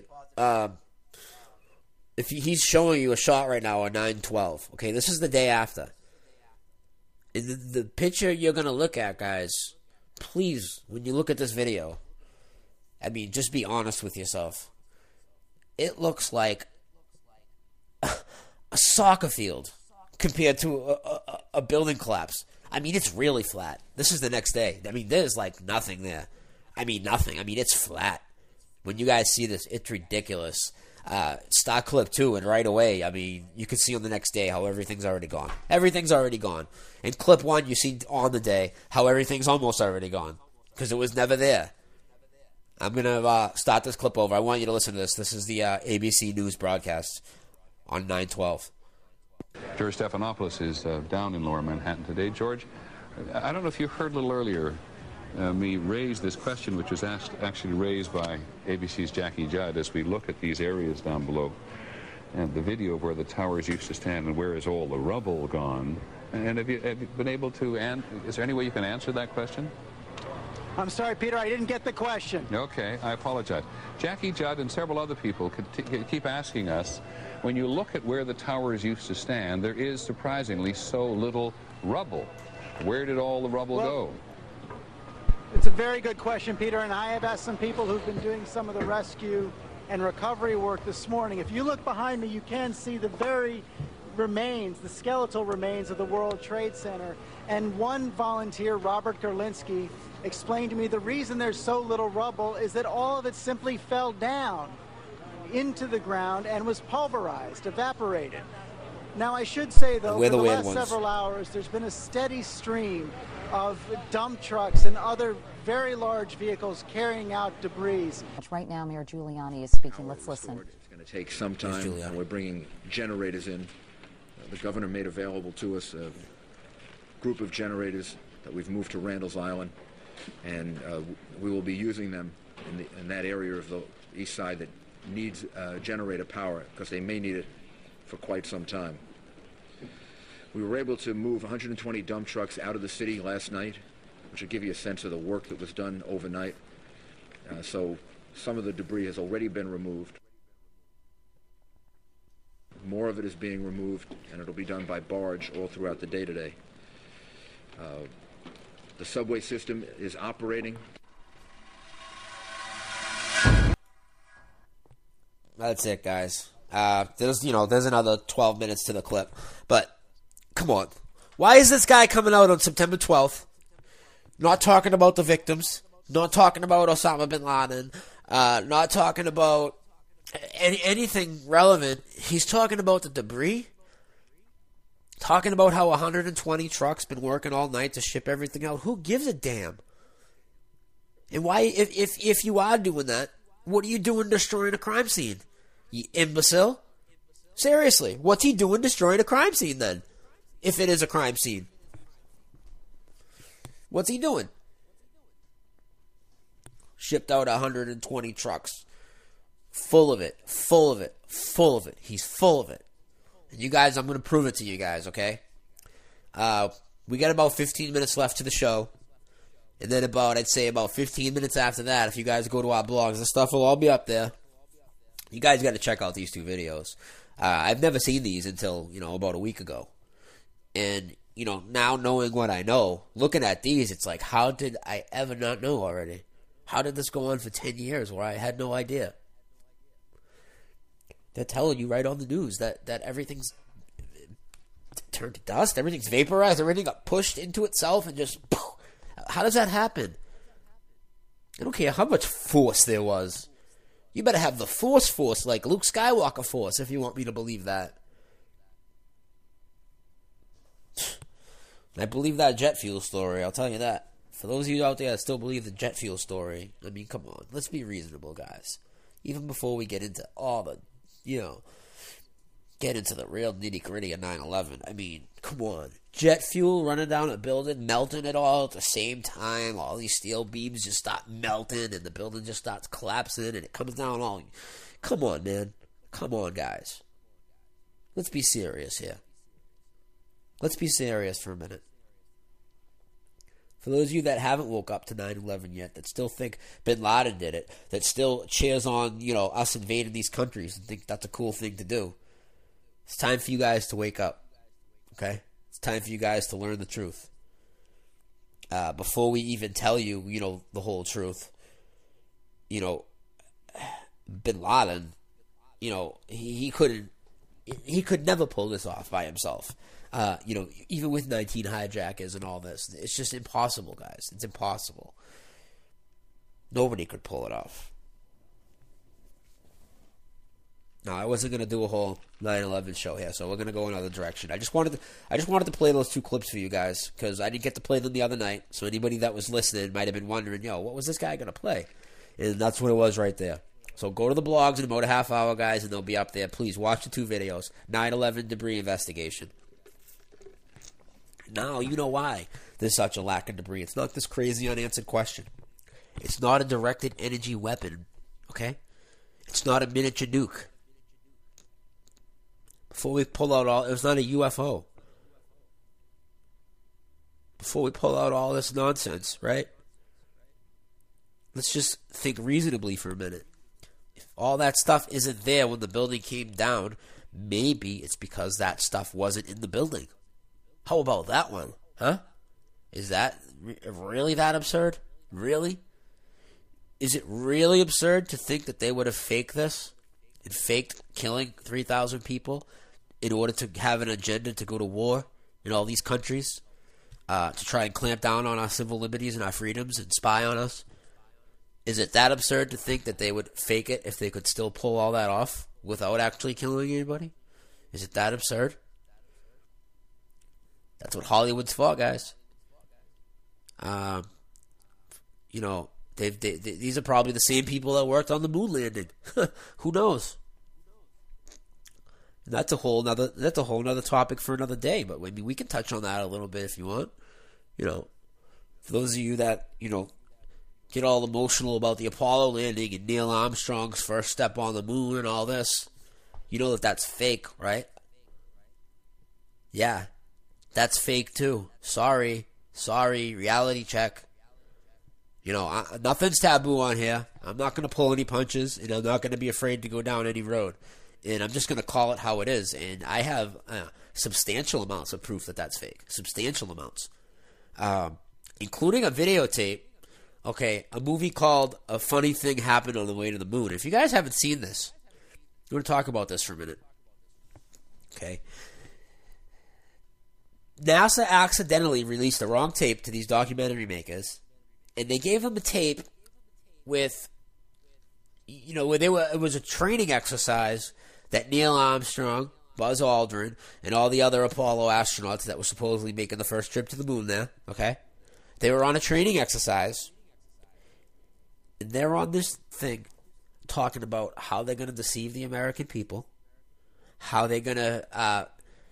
Speaker 4: If he's showing you a shot right now on 9/12. Okay, this is the day after. And the picture you're going to look at, guys, please, when you look at this video, I mean, just be honest with yourself. It looks like a soccer field compared to a building collapse. I mean, it's really flat. This is the next day. I mean, there's nothing there. I mean, nothing. I mean, it's flat. When you guys see this, it's ridiculous. Start clip 2, and right away, I mean, you can see on the next day how everything's already gone. Everything's already gone. In clip 1, you see on the day how everything's almost already gone. because it was never there. I'm going to start this clip over. I want you to listen to this. This is the ABC News broadcast on 9/12.
Speaker 22: George Stephanopoulos is down in Lower Manhattan today. George, I don't know if you heard a little earlier me raise this question, which was actually raised by ABC's Jackie Judd as we look at these areas down below. And the video of where the towers used to stand and where is all the rubble gone. And have you been able to, is there any way you can answer that question?
Speaker 1: I'm sorry, Peter, I didn't get the question.
Speaker 22: Okay, I apologize. Jackie Judd and several other people keep asking us, when you look at where the towers used to stand, there is surprisingly so little rubble. Where did all the rubble go?
Speaker 1: It's a very good question, Peter, and I have asked some people who've been doing some of the rescue and recovery work this morning. If you look behind me, you can see the very remains, the skeletal remains of the World Trade Center. And one volunteer, Robert Gerlinski, explained to me the reason there's so little rubble is that all of it simply fell down into the ground and was pulverized, evaporated. Now, I should say, though, for the last several hours, there's been a steady stream of dump trucks and other very large vehicles carrying out debris.
Speaker 2: Right now, Mayor Giuliani is speaking. Let's listen.
Speaker 23: It's going to take some time, and we're bringing generators in. The governor made available to us a group of generators that we've moved to Randall's Island, and we will be using them in that area of the east side that needs generator power, because they may need it for quite some time. We were able to move 120 dump trucks out of the city last night, which will give you a sense of the work that was done overnight. So some of the debris has already been removed. More of it is being removed, and it'll be done by barge all throughout the day today. The subway system is operating.
Speaker 4: That's it, guys. There's another 12 minutes to the clip, but come on. Why is this guy coming out on September 12th, not talking about the victims, not talking about Osama bin Laden, not talking about anything relevant? He's talking about the debris, talking about how 120 trucks been working all night to ship everything out. Who gives a damn? And why, if you are doing that, what are you doing destroying a crime scene? You imbecile? Seriously, what's he doing destroying a crime scene then? If it is a crime scene. What's he doing? Shipped out 120 trucks. Full of it. Full of it. Full of it. He's full of it. And you guys, I'm going to prove it to you guys, okay? We got about 15 minutes left to the show. And then I'd say about 15 minutes after that, if you guys go to our blogs, the stuff will all be up there. You guys got to check out these two videos. I've never seen these until, about a week ago. And, now knowing what I know, looking at these, it's like, how did I ever not know already? How did this go on for 10 years where I had no idea? They're telling you right on the news that everything's turned to dust, everything's vaporized, everything got pushed into itself and just... How does that happen? I don't care how much force there was. You better have the force like Luke Skywalker force if you want me to believe that. I believe that jet fuel story, I'll tell you that. For those of you out there that still believe the jet fuel story, I mean, come on. Let's be reasonable, guys. Even before we get into all the, get into the real nitty-gritty of 9/11. I mean, come on. Jet fuel running down a building, melting it all at the same time. All these steel beams just start melting, and the building just starts collapsing, and it comes down all... Come on, man. Come on, guys. Let's be serious here. Let's be serious for a minute. For those of you that haven't woke up to 9/11 yet, that still think Bin Laden did it, that still cheers on, us invading these countries and think that's a cool thing to do, it's time for you guys to wake up, okay? It's time for you guys to learn the truth. Before we even tell you, the whole truth, Bin Laden, he could never pull this off by himself. Even with 19 hijackers and all this, it's just impossible, guys. It's impossible. Nobody could pull it off. No, I wasn't going to do a whole 9/11 show here, so we're going to go another direction. I just wanted to play those 2 clips for you guys because I didn't get to play them the other night. So anybody that was listening might have been wondering, what was this guy going to play? And that's what it was right there. So go to the blogs in about a half hour, guys, and they'll be up there. Please watch the 2 videos. 9/11 debris investigation. Now you know why there's such a lack of debris. It's not this crazy unanswered question. It's not a directed energy weapon, okay? It's not a miniature nuke. Before we pull out it was not a UFO. Before we pull out all this nonsense, right? Let's just think reasonably for a minute. If all that stuff isn't there when the building came down, maybe it's because that stuff wasn't in the building. How about that one? Huh? Is that really that absurd? Really? Is it really absurd to think that they would have faked this and faked killing 3,000 people in order to have an agenda to go to war in all these countries to try and clamp down on our civil liberties and our freedoms and spy on us? Is it that absurd to think that they would fake it if they could still pull all that off without actually killing anybody? Is it that absurd? That's what Hollywood's for, guys. These are probably the same people that worked on the moon landing. Who knows? And that's a whole nother topic for another day. But maybe we can touch on that a little bit if you want. For those of you that get all emotional about the Apollo landing and Neil Armstrong's first step on the moon and all this, you know that that's fake, right? Yeah, that's fake too. Sorry, reality check. Nothing's taboo on here. I'm not going to pull any punches, and I'm not going to be afraid to go down any road. And I'm just going to call it how it is. And I have substantial amounts of proof that that's fake. Substantial amounts. Including a videotape. Okay, a movie called A Funny Thing Happened on the Way to the Moon. If you guys haven't seen this, we're going to talk about this for a minute. Okay. NASA accidentally released the wrong tape to these documentary makers. And they gave them a tape with, it was a training exercise that Neil Armstrong, Buzz Aldrin, and all the other Apollo astronauts that were supposedly making the first trip to the moon there, okay? They were on a training exercise. And they're on this thing talking about how they're going to deceive the American people, how they're going to...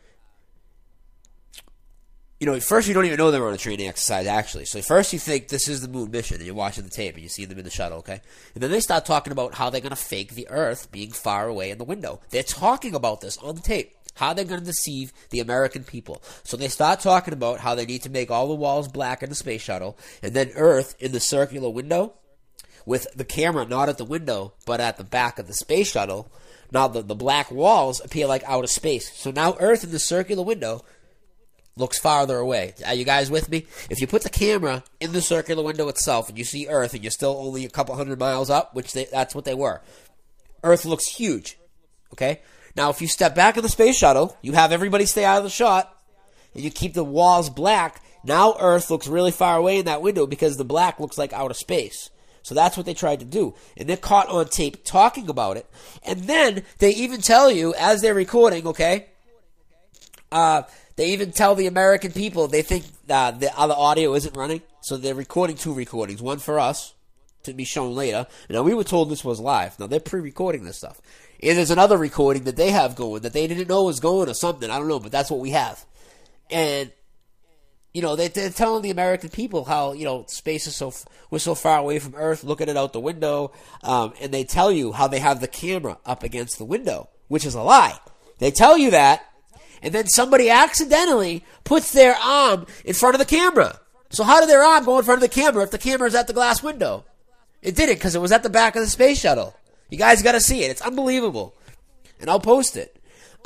Speaker 4: first you don't even know they were on a training exercise, actually. So first you think this is the moon mission, and you're watching the tape, and you see them in the shuttle, okay? And then they start talking about how they're going to fake the Earth being far away in the window. They're talking about this on the tape, how they're going to deceive the American people. So they start talking about how they need to make all the walls black in the space shuttle, and then Earth in the circular window, with the camera not at the window, but at the back of the space shuttle. Now the black walls appear like outer space. So now Earth in the circular window looks farther away. Are you guys with me? If you put the camera in the circular window itself and you see Earth and you're still only a couple hundred miles up, that's what they were, Earth looks huge. Okay? Now, if you step back in the space shuttle, you have everybody stay out of the shot, and you keep the walls black, now Earth looks really far away in that window because the black looks like outer space. So that's what they tried to do. And they're caught on tape talking about it. And then they even tell you, as they're recording, okay, they even tell the American people they think the other audio isn't running. So they're recording 2 recordings. One for us to be shown later. Now, we were told this was live. Now, they're pre-recording this stuff. And there's another recording that they have going that they didn't know was going or something. I don't know, but that's what we have. And, they're telling the American people how, space is we're so far away from Earth, look at it out the window. And they tell you how they have the camera up against the window, which is a lie. They tell you that. And then somebody accidentally puts their arm in front of the camera. So how did their arm go in front of the camera if the camera's at the glass window? It didn't, because it was at the back of the space shuttle. You guys got to see it. It's unbelievable. And I'll post it.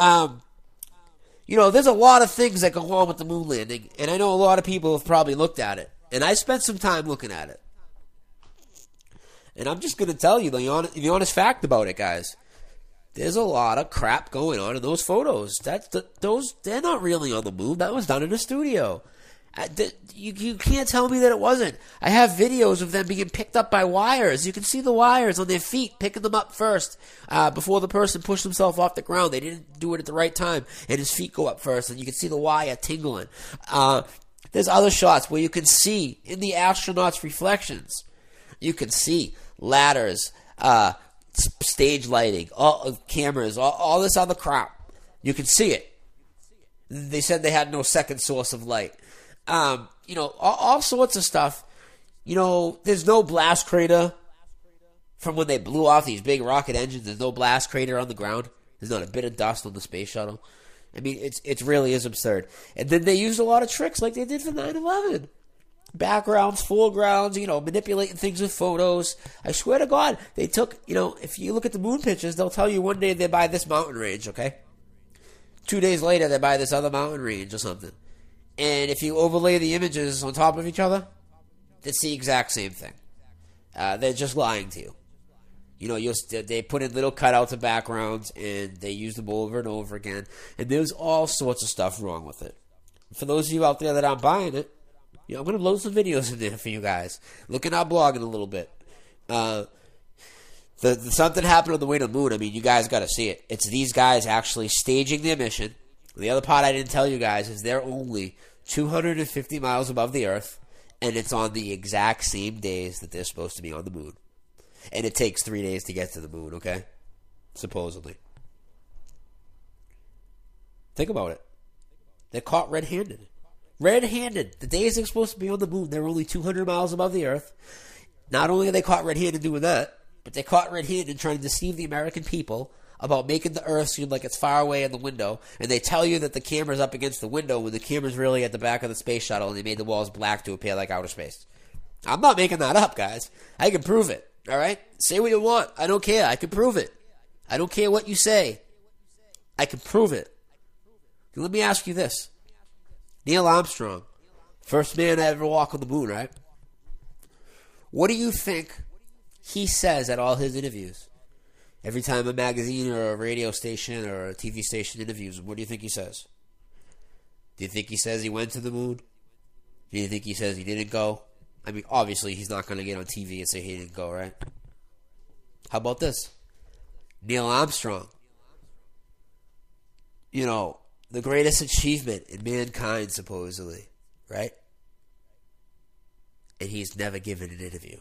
Speaker 4: There's a lot of things that go on with the moon landing. And I know a lot of people have probably looked at it. And I spent some time looking at it. And I'm just going to tell you the honest fact about it, guys. There's a lot of crap going on in those photos. They're not really on the moon. That was done in a studio. You can't tell me that it wasn't. I have videos of them being picked up by wires. You can see the wires on their feet, picking them up first before the person pushed himself off the ground. They didn't do it at the right time, and his feet go up first, and you can see the wire tingling. There's other shots where you can see in the astronauts' reflections, you can see ladders, stage lighting, all cameras, all this other crap. You can see it. They said they had no second source of light. All sorts of stuff. There's no blast crater from when they blew off these big rocket engines. There's no blast crater on the ground. There's not a bit of dust on the space shuttle. I mean, it really is absurd. And then they used a lot of tricks like they did for 9/11. Backgrounds, foregrounds, manipulating things with photos. I swear to God, they took, if you look at the moon pictures, they'll tell you one day they buy this mountain range, okay? 2 days later, they buy this other mountain range or something. And if you overlay the images on top of each other, it's the exact same thing. They're just lying to you. They put in little cutouts of backgrounds, and they use them over and over again. And there's all sorts of stuff wrong with it. For those of you out there that aren't buying it, I'm going to load some videos in there for you guys. Look at our blog in a little bit. Something happened on the way to the moon. I mean, you guys got to see it. It's these guys actually staging their mission. The other part I didn't tell you guys is they're only 250 miles above the Earth, and it's on the exact same days that they're supposed to be on the moon. And it takes 3 days to get to the moon, okay? Supposedly. Think about it. They're caught red-handed. Red-handed. The days they're supposed to be on the moon, they're only 200 miles above the Earth. Not only are they caught red-handed doing that, but they're caught red-handed trying to deceive the American people about making the Earth seem like it's far away in the window, and they tell you that the camera's up against the window when the camera's really at the back of the space shuttle, and they made the walls black to appear like outer space. I'm not making that up, guys. I can prove it, all right? Say what you want. I don't care. I can prove it. I don't care what you say. I can prove it. Now, let me ask you this. Neil Armstrong, first man to ever walk on the moon, right? What do you think he says at all his interviews? Every time a magazine or a radio station or a TV station interviews him, what do you think he says? Do you think he says he went to the moon? Do you think he says he didn't go? I mean, obviously, he's not going to get on TV and say he didn't go, right? How about this? Neil Armstrong. The greatest achievement in mankind, supposedly, right? And he's never given an interview.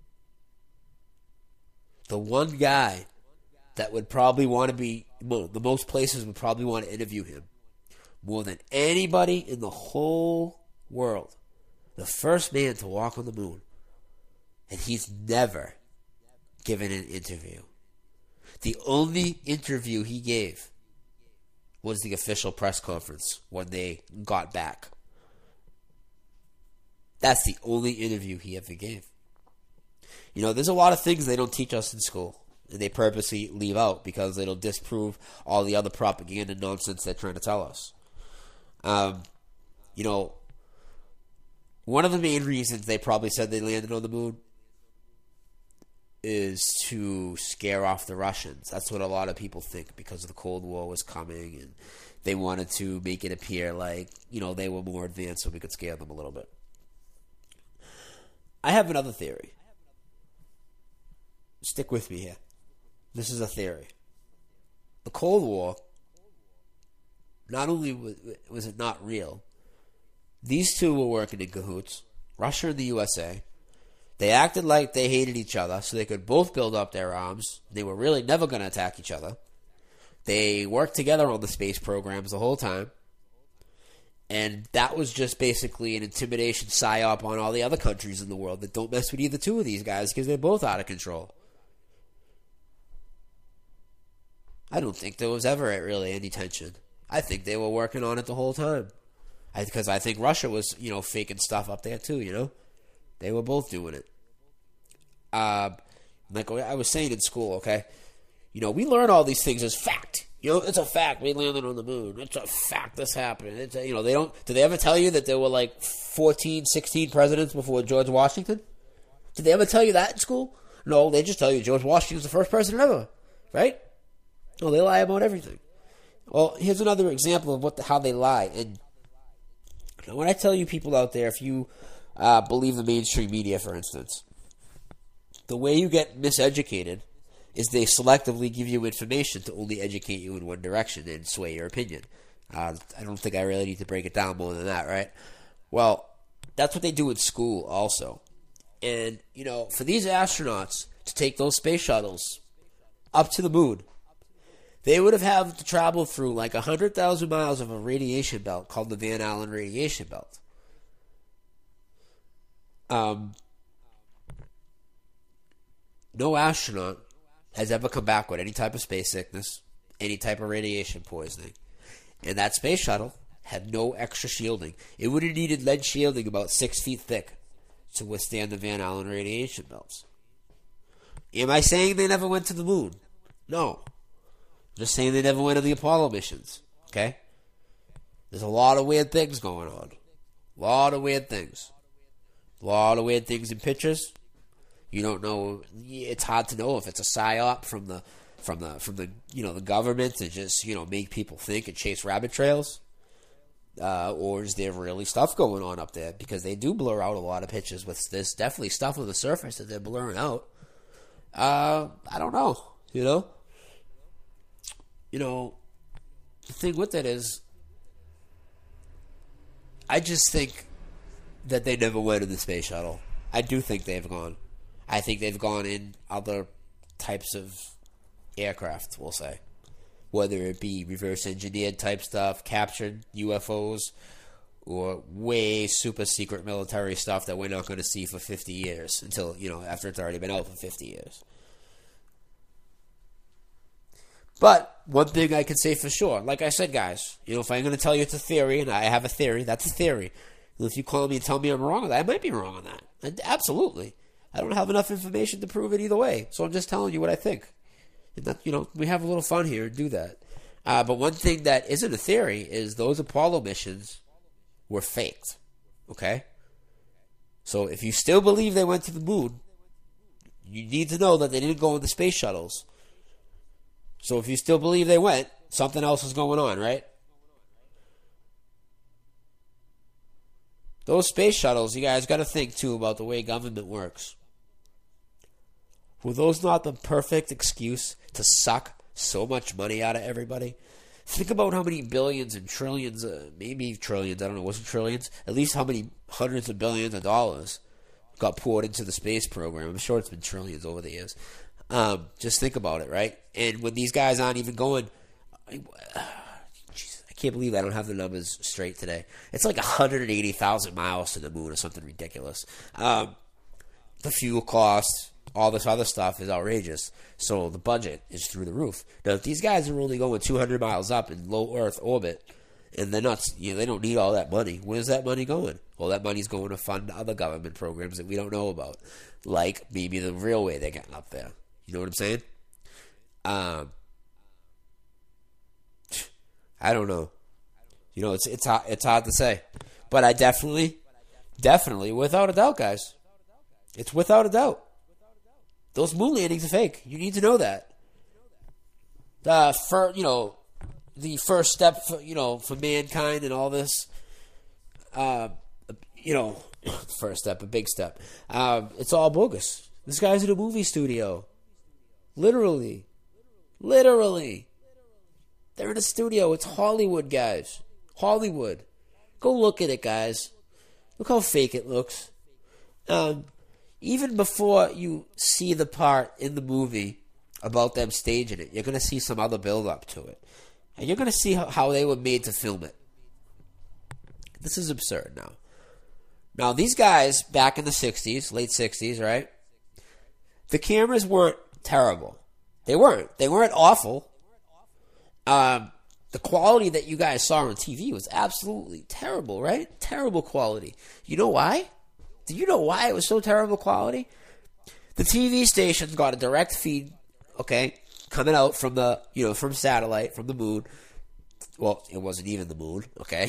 Speaker 4: The one guy that would probably want to be, the most places would probably want to interview him more than anybody in the whole world. The first man to walk on the moon. And he's never given an interview. The only interview he gave was the official press conference when they got back. That's the only interview he ever gave. There's a lot of things they don't teach us in school, and they purposely leave out because it'll disprove all the other propaganda nonsense they're trying to tell us. One of the main reasons they probably said they landed on the moon is to scare off the Russians. That's what a lot of people think, because the Cold War was coming, and they wanted to make it appear like, they were more advanced so we could scare them a little bit. I have another theory. Stick with me here. This is a theory. The Cold War, not only was it not real, these two were working in cahoots, Russia and the USA. They acted like they hated each other so they could both build up their arms. They were really never going to attack each other. They worked together on the space programs the whole time. And that was just basically an intimidation psyop on all the other countries in the world that don't mess with either two of these guys because they're both out of control. I don't think there was ever really any tension. I think they were working on it the whole time. Because I think Russia was, faking stuff up there too, They were both doing it. Like I was saying in school, okay? We learn all these things as fact. It's a fact. We landed on the moon. It's a fact this happened. It's they don't. Did they ever tell you that there were like 14, 16 presidents before George Washington? Did they ever tell you that in school? No, they just tell you George Washington was the first president ever, right? No, they lie about everything. Well, here's another example of how they lie. And Now, when I tell you people out there, if you believe the mainstream media, for instance, the way you get miseducated is they selectively give you information to only educate you in one direction and sway your opinion. I don't think I really need to break it down more than that, right? Well, that's what they do in school also. And, you know, for these astronauts to take those space shuttles up to the moon, they would have had to travel through like 100,000 miles of a radiation belt called the Van Allen radiation belt. No astronaut has ever come back with any type of space sickness, any type of radiation poisoning. And that space shuttle had no extra shielding. It would have needed lead shielding about 6 feet thick to withstand the Van Allen radiation belts. Am I saying they never went to the moon? No. I'm just saying they never went on the Apollo missions. Okay? There's a lot of weird things going on. A lot of weird things. A lot of weird things in pictures. You don't know. It's hard to know if it's a psyop from the the government to just make people think and chase rabbit trails, or is there really stuff going on up there? Because they do blur out a lot of pictures. With there's definitely stuff on the surface that they're blurring out. I don't know. The thing with it is, I just think that they never went in the space shuttle. I do think they've gone. I think they've gone in other types of aircraft, we'll say. Whether it be reverse engineered type stuff, captured UFOs, or way super secret military stuff that we're not going to see for 50 years until, after it's already been out for 50 years. But one thing I can say for sure, like I said, guys, if I'm going to tell you it's a theory, and I have a theory, that's a theory. And if you call me and tell me I'm wrong on that, I might be wrong on that. And absolutely. I don't have enough information to prove it either way, so I'm just telling you what I think. And that, we have a little fun here and do that. But one thing that isn't a theory is those Apollo missions were faked. Okay? So if you still believe they went to the moon, you need to know that they didn't go in the space shuttles. So if you still believe they went, something else is going on, right? Those space shuttles, you guys got to think too about the way government works. Were those not the perfect excuse to suck so much money out of everybody? Think about how many billions and trillions, maybe trillions, I don't know, was it trillions? At least how many hundreds of billions of dollars got poured into the space program. I'm sure it's been trillions over the years. Just think about it, right? And when these guys aren't even going... I can't believe I don't have the numbers straight today. It's like 180,000 miles to the moon or something ridiculous. The fuel costs, all this other stuff is outrageous. So the budget is through the roof. Now, if these guys are only going 200 miles up in low Earth orbit, and they're not, they don't need all that money, where's that money going? Well, that money's going to fund other government programs that we don't know about, like maybe the railway they're getting up there. You know what I'm saying? I don't know. It's hard to say. But I definitely, without a doubt, guys, it's without a doubt. Those moon landings are fake. You need to know that. The first step for mankind and all this, first step, a big step. It's all bogus. This guy's in a movie studio. Literally. They're in a studio. It's Hollywood, guys. Hollywood. Go look at it, guys. Look how fake it looks. Even before you see the part in the movie about them staging it, you're going to see some other build-up to it. And you're going to see how they were made to film it. This is absurd now. Now, these guys, back in the 60s, late 60s, right? The cameras weren't terrible. They weren't. They weren't awful. The quality that you guys saw on TV was absolutely terrible, right? Terrible quality. You know why? Do you know why it was so terrible quality? The TV stations got a direct feed, okay, coming out from the, from satellite, from the moon. Well, it wasn't even the moon, okay?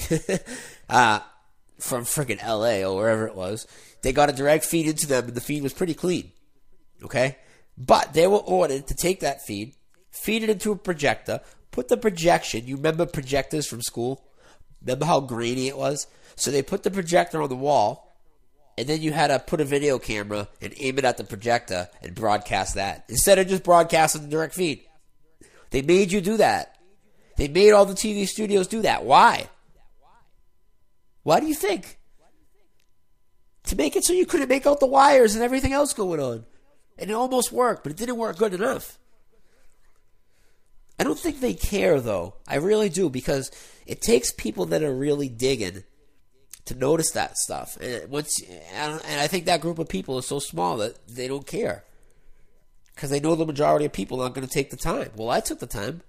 Speaker 4: From freaking LA or wherever it was. They got a direct feed into them, and the feed was pretty clean, okay? But they were ordered to take that feed it into a projector, put the projection, you remember projectors from school? Remember how grainy it was? So they put the projector on the wall, and then you had to put a video camera and aim it at the projector and broadcast that, instead of just broadcasting the direct feed. They made you do that. They made all the TV studios do that. Why? Why do you think? To make it so you couldn't make out the wires and everything else going on. And it almost worked, but it didn't work good enough. I don't think they care, though. I really do, because it takes people that are really digging to notice that stuff. And I think that group of people is so small that they don't care. Because they know the majority of people aren't going to take the time. Well, I took the time.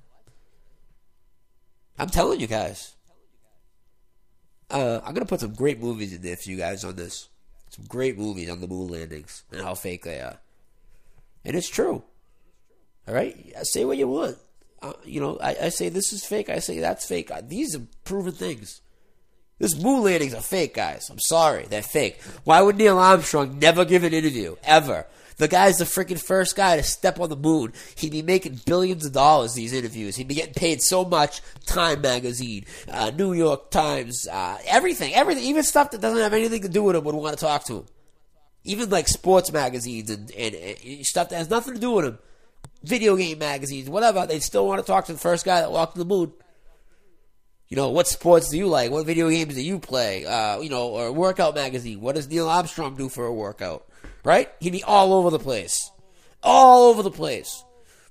Speaker 4: I'm telling you guys. I'm going to put some great movies in there for you guys on this. Some great movies on the moon landings and how fake they are. And it's true. All right? Say what you want. I say this is fake. I say that's fake. These are proven things. This moon landings are fake, guys. I'm sorry. They're fake. Why would Neil Armstrong never give an interview? Ever. The guy's the freaking first guy to step on the moon. He'd be making billions of dollars these interviews. He'd be getting paid so much. Time magazine, New York Times, everything. Even stuff that doesn't have anything to do with him would want to talk to him. Even like sports magazines and stuff that has nothing to do with him. Video game magazines, whatever. They'd still want to talk to the first guy that walked the moon. What sports do you like? What video games do you play? Or a workout magazine. What does Neil Armstrong do for a workout? Right? He'd be all over the place. All over the place.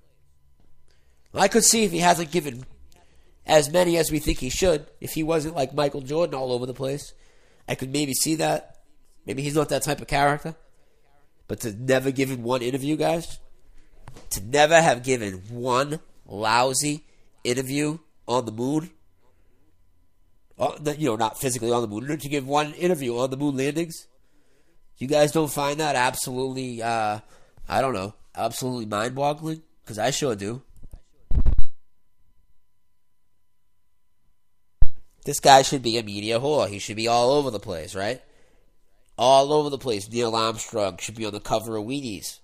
Speaker 4: I could see if he hasn't given as many as we think he should. If he wasn't like Michael Jordan all over the place. I could maybe see that. Maybe he's not that type of character. But to never give him one interview, guys. To never have given one lousy interview on the moon. Not physically on the moon. To give one interview on the moon landings. You guys don't find that absolutely, absolutely mind-boggling? Because I sure do. This guy should be a media whore. He should be all over the place, right? All over the place. Neil Armstrong should be on the cover of Wheaties.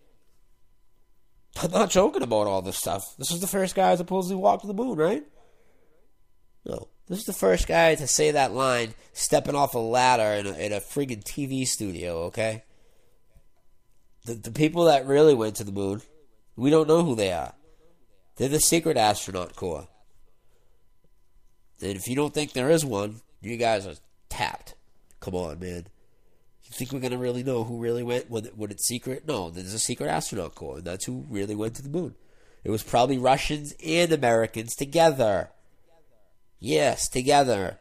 Speaker 4: I'm not joking about all this stuff. This is the first guy to supposedly walk to the moon, right? No. This is the first guy to say that line stepping off a ladder in a friggin' TV studio, okay? The people that really went to the moon, we don't know who they are. They're the secret astronaut corps. And if you don't think there is one, you guys are tapped. Come on, man. You think we're going to really know who really went when it's secret? No, there's a secret astronaut corps, and that's who really went to the moon. It was probably Russians and Americans together. Yes, together.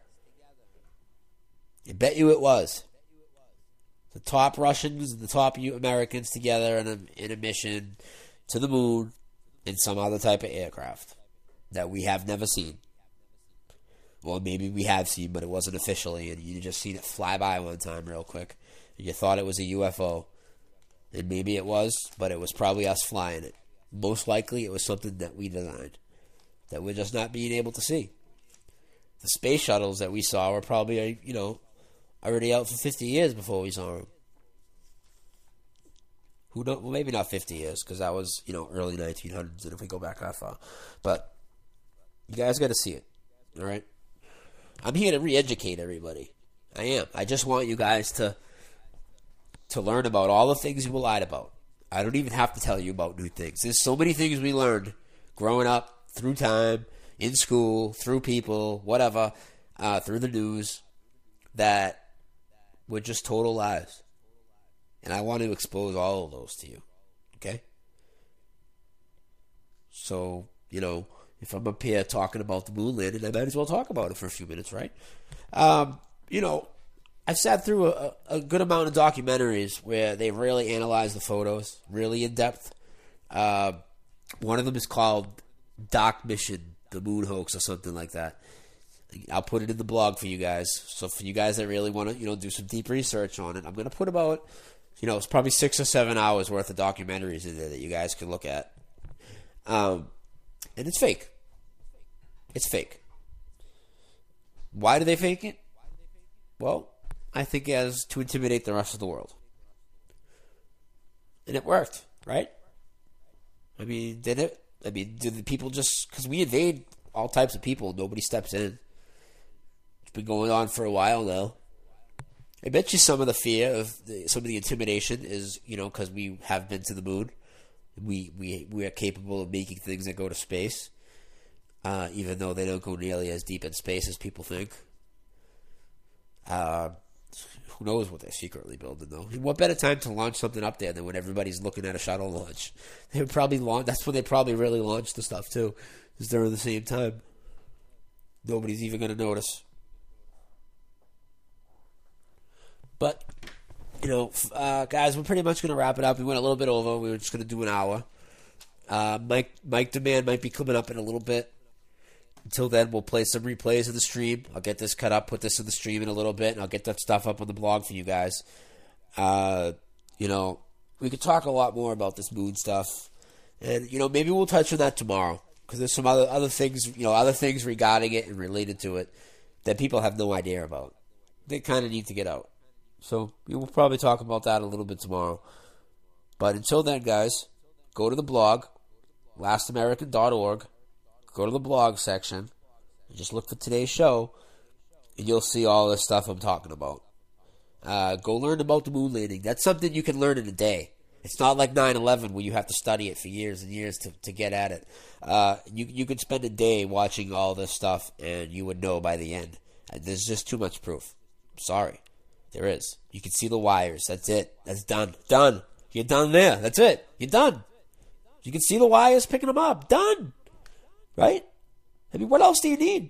Speaker 4: I bet you it was. The top Russians and the top Americans together in a mission to the moon in some other type of aircraft that we have never seen. Well, maybe we have seen, but it wasn't officially, and you just seen it fly by one time real quick. And you thought it was a UFO. And maybe it was, but it was probably us flying it. Most likely it was something that we designed that we're just not being able to see. The space shuttles that we saw were probably, already out for 50 years before we saw them. Well, maybe not 50 years, because that was, early 1900s, and if we go back that far. But you guys got to see it, all right? I'm here to re-educate everybody. I am. I just want you guys to learn about all the things you were lied about. I don't even have to tell you about new things. There's so many things we learned growing up, through time, in school, through people, whatever, through the news, that were just total lies. And I want to expose all of those to you. Okay? So, if I'm up here talking about the moon landing, I might as well talk about it for a few minutes, right? I've sat through a good amount of documentaries where they really analyze the photos, really in depth. One of them is called Dark Mission, the Moon Hoax, or something like that. I'll put it in the blog for you guys. So for you guys that really want to, do some deep research on it, I'm going to put about, it's probably 6 or 7 hours worth of documentaries in there that you guys can look at. And it's fake. It's fake. Why do they fake it? Well, I think as to intimidate the rest of the world. And it worked, right? I mean, did it? I mean, did the people just... Because we invade all types of people, nobody steps in. been going on for a while now. I bet you some of the fear of some of the intimidation is, because we have been to the moon. We are capable of making things that go to space, even though they don't go nearly as deep in space as people think. Who knows what they're secretly building, though? What better time to launch something up there than when everybody's looking at a shuttle launch? They would probably launch. That's when they probably really launch the stuff too, is during the same time. Nobody's even going to notice. But, guys, we're pretty much going to wrap it up. We went a little bit over. We were just going to do an hour. Mike Demand might be coming up in a little bit. Until then, we'll play some replays of the stream. I'll get this cut up, put this in the stream in a little bit, and I'll get that stuff up on the blog for you guys. We could talk a lot more about this moon stuff. And, maybe we'll touch on that tomorrow. Because there's some other things, other things regarding it and related to it that people have no idea about. They kind of need to get out. So we will probably talk about that a little bit tomorrow. But until then, guys, go to the blog, lastamerican.org. Go to the blog section. And just look for today's show. And you'll see all this stuff I'm talking about. Go learn about the moon landing. That's something you can learn in a day. It's not like 9/11 where you have to study it for years and years to get at it. You could spend a day watching all this stuff and you would know by the end. There's just too much proof. I'm sorry. There is. You can see the wires. That's it. That's done. Done. You're done there. That's it. You're done. You can see the wires picking them up. Done. Right? I mean, what else do you need?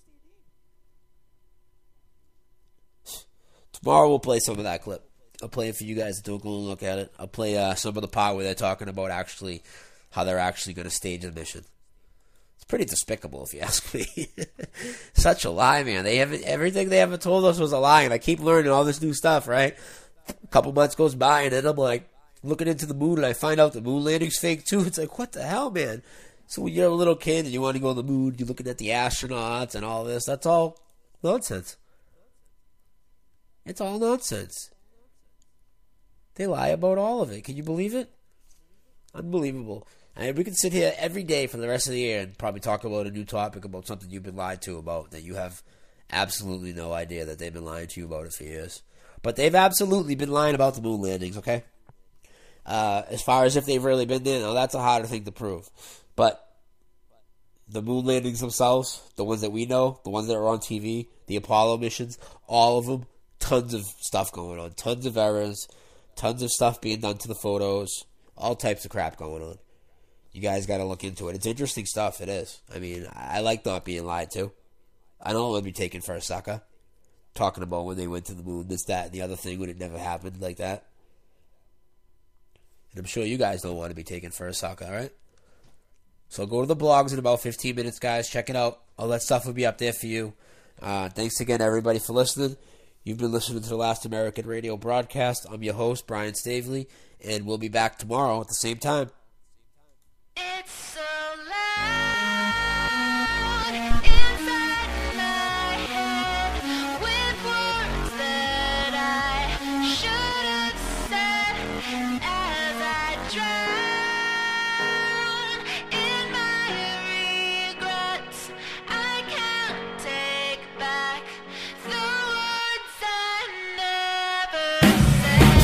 Speaker 4: Tomorrow we'll play some of that clip. I'll play it for you guys to go and look at it. I'll play some of the part where they're talking about actually how they're actually going to stage the mission. It's pretty despicable, if you ask me. Such a lie, man. They haven't, everything they ever told us was a lie, and I keep learning all this new stuff, right? A couple months goes by, and then I'm like looking into the moon, and I find out the moon landing's fake too. It's like, what the hell, man? So when you're a little kid and you want to go to the moon, you're looking at the astronauts and all this. That's all nonsense. It's all nonsense. They lie about all of it. Can you believe it? Unbelievable. And we can sit here every day for the rest of the year and probably talk about a new topic about something you've been lied to about that you have absolutely no idea that they've been lying to you about it for years. But they've absolutely been lying about the moon landings, okay? As far as if they've really been there, now that's a harder thing to prove. But the moon landings themselves, the ones that we know, the ones that are on TV, the Apollo missions, all of them, tons of stuff going on. Tons of errors, tons of stuff being done to the photos, all types of crap going on. You guys got to look into it. It's interesting stuff, it is. I mean, I like not being lied to. I don't want to be taken for a sucker. Talking about when they went to the moon, this, that, and the other thing when it never happened like that. And I'm sure you guys don't want to be taken for a sucker, alright? So go to the blogs in about 15 minutes, guys. Check it out. All that stuff will be up there for you. Thanks again, everybody, for listening. You've been listening to the Last American Radio broadcast. I'm your host, Brian Stavely, and we'll be back tomorrow at the same time.
Speaker 8: It's so loud inside my head with words that I should have said as I drown in my regrets. I can't take back the words I never said.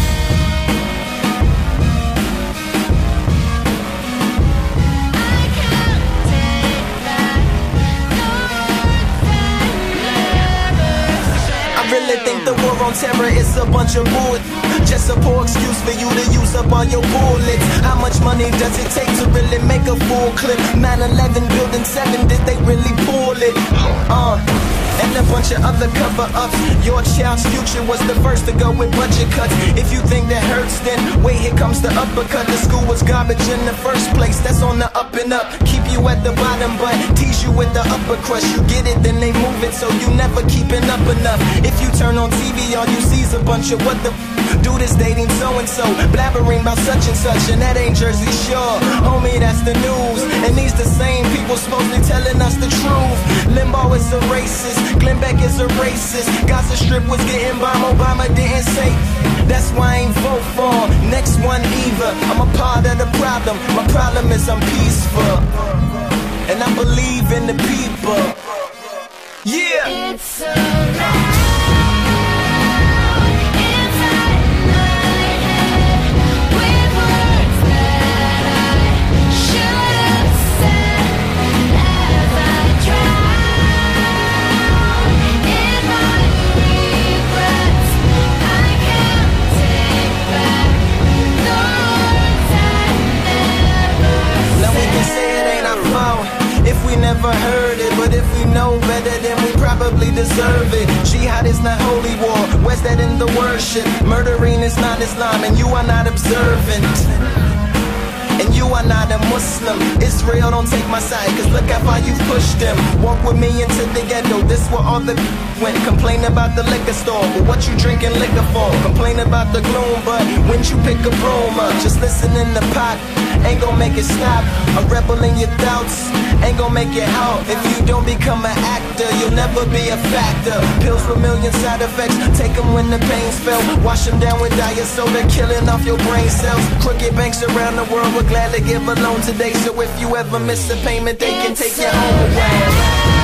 Speaker 5: I really think the war on terror is a bunch of bull. Just a poor excuse for you to use up all your bullets. How much money does it take to really make a full clip? 9/11 building 7, did they really pull it? And a bunch of other cover-ups. Your child's future was the first to go with budget cuts. If you think that hurts, then wait, here comes the uppercut. The school was garbage in the first place. That's on the up and up. Keep you at the bottom, but tease you with the upper crust. You get it, then they move it, so you never keeping up enough. If you turn on TV, all you see is a bunch of what the do this dating so-and-so, blabbering about such and such, and that ain't Jersey Shore. Homie, that's the news. And these the same people supposedly telling us the truth. Limbaugh is a racist, Glenn Beck is a racist. Gaza Strip was getting bombed, Obama didn't say. That's why I ain't vote for him. Next one either. I'm a part of the problem. My problem is I'm peaceful, and I believe in the people. Yeah.
Speaker 8: It's so loud.
Speaker 5: If we never heard it, but if we know better, then we probably deserve it. Jihad is not holy war, where's that in the worship? Murdering is not Islam, and you are not observant. And you are not a Muslim. Israel, don't take my side, cause look how far you've pushed them. Walk with me into the ghetto, this where all the went. Complain about the liquor store, but what you drinking liquor for? Complain about the gloom, but when you pick a broom up, just listen in the pot, ain't gon' make it stop. A rebel in your doubts, ain't gon' make it out. If you don't become an actor, you'll never be a factor. Pills with million side effects, take them when the pain's felt. Wash them down with diet soda, killing off your brain cells. Crooked banks around the world will gladly give a loan today. So if you ever miss a payment, they can take your home away.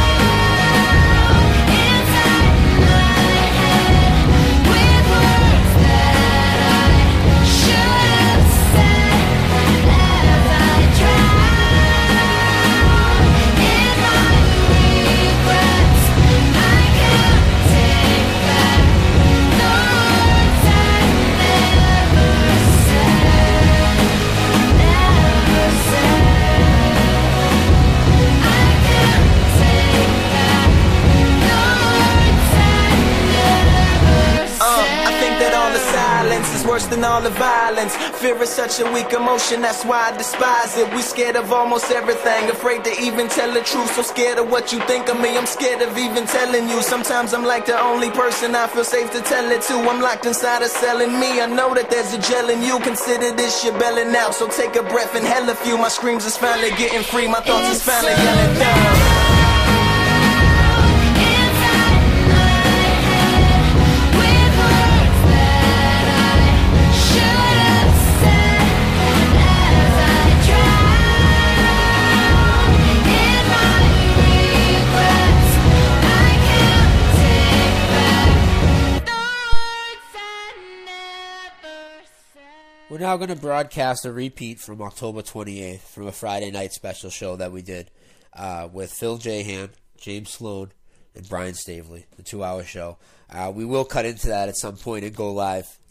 Speaker 5: Worse than all the violence. Fear is such a weak emotion, that's why I despise it. We scared of almost everything, afraid to even tell the truth. So scared of what you think of me, I'm scared of even telling you. Sometimes I'm like the only person I feel safe to tell it to. I'm locked inside a cell in me, I know that there's a gel in you. Consider this your belling out, so take a breath and hell a few. My screams is finally getting free, my thoughts is finally yelling down.
Speaker 4: We're now going to broadcast a repeat from October 28th from a Friday night special show that we did with Phil Jahan, James Sloan, and Brian Stavely, the 2-hour show. We will cut into that at some point and go live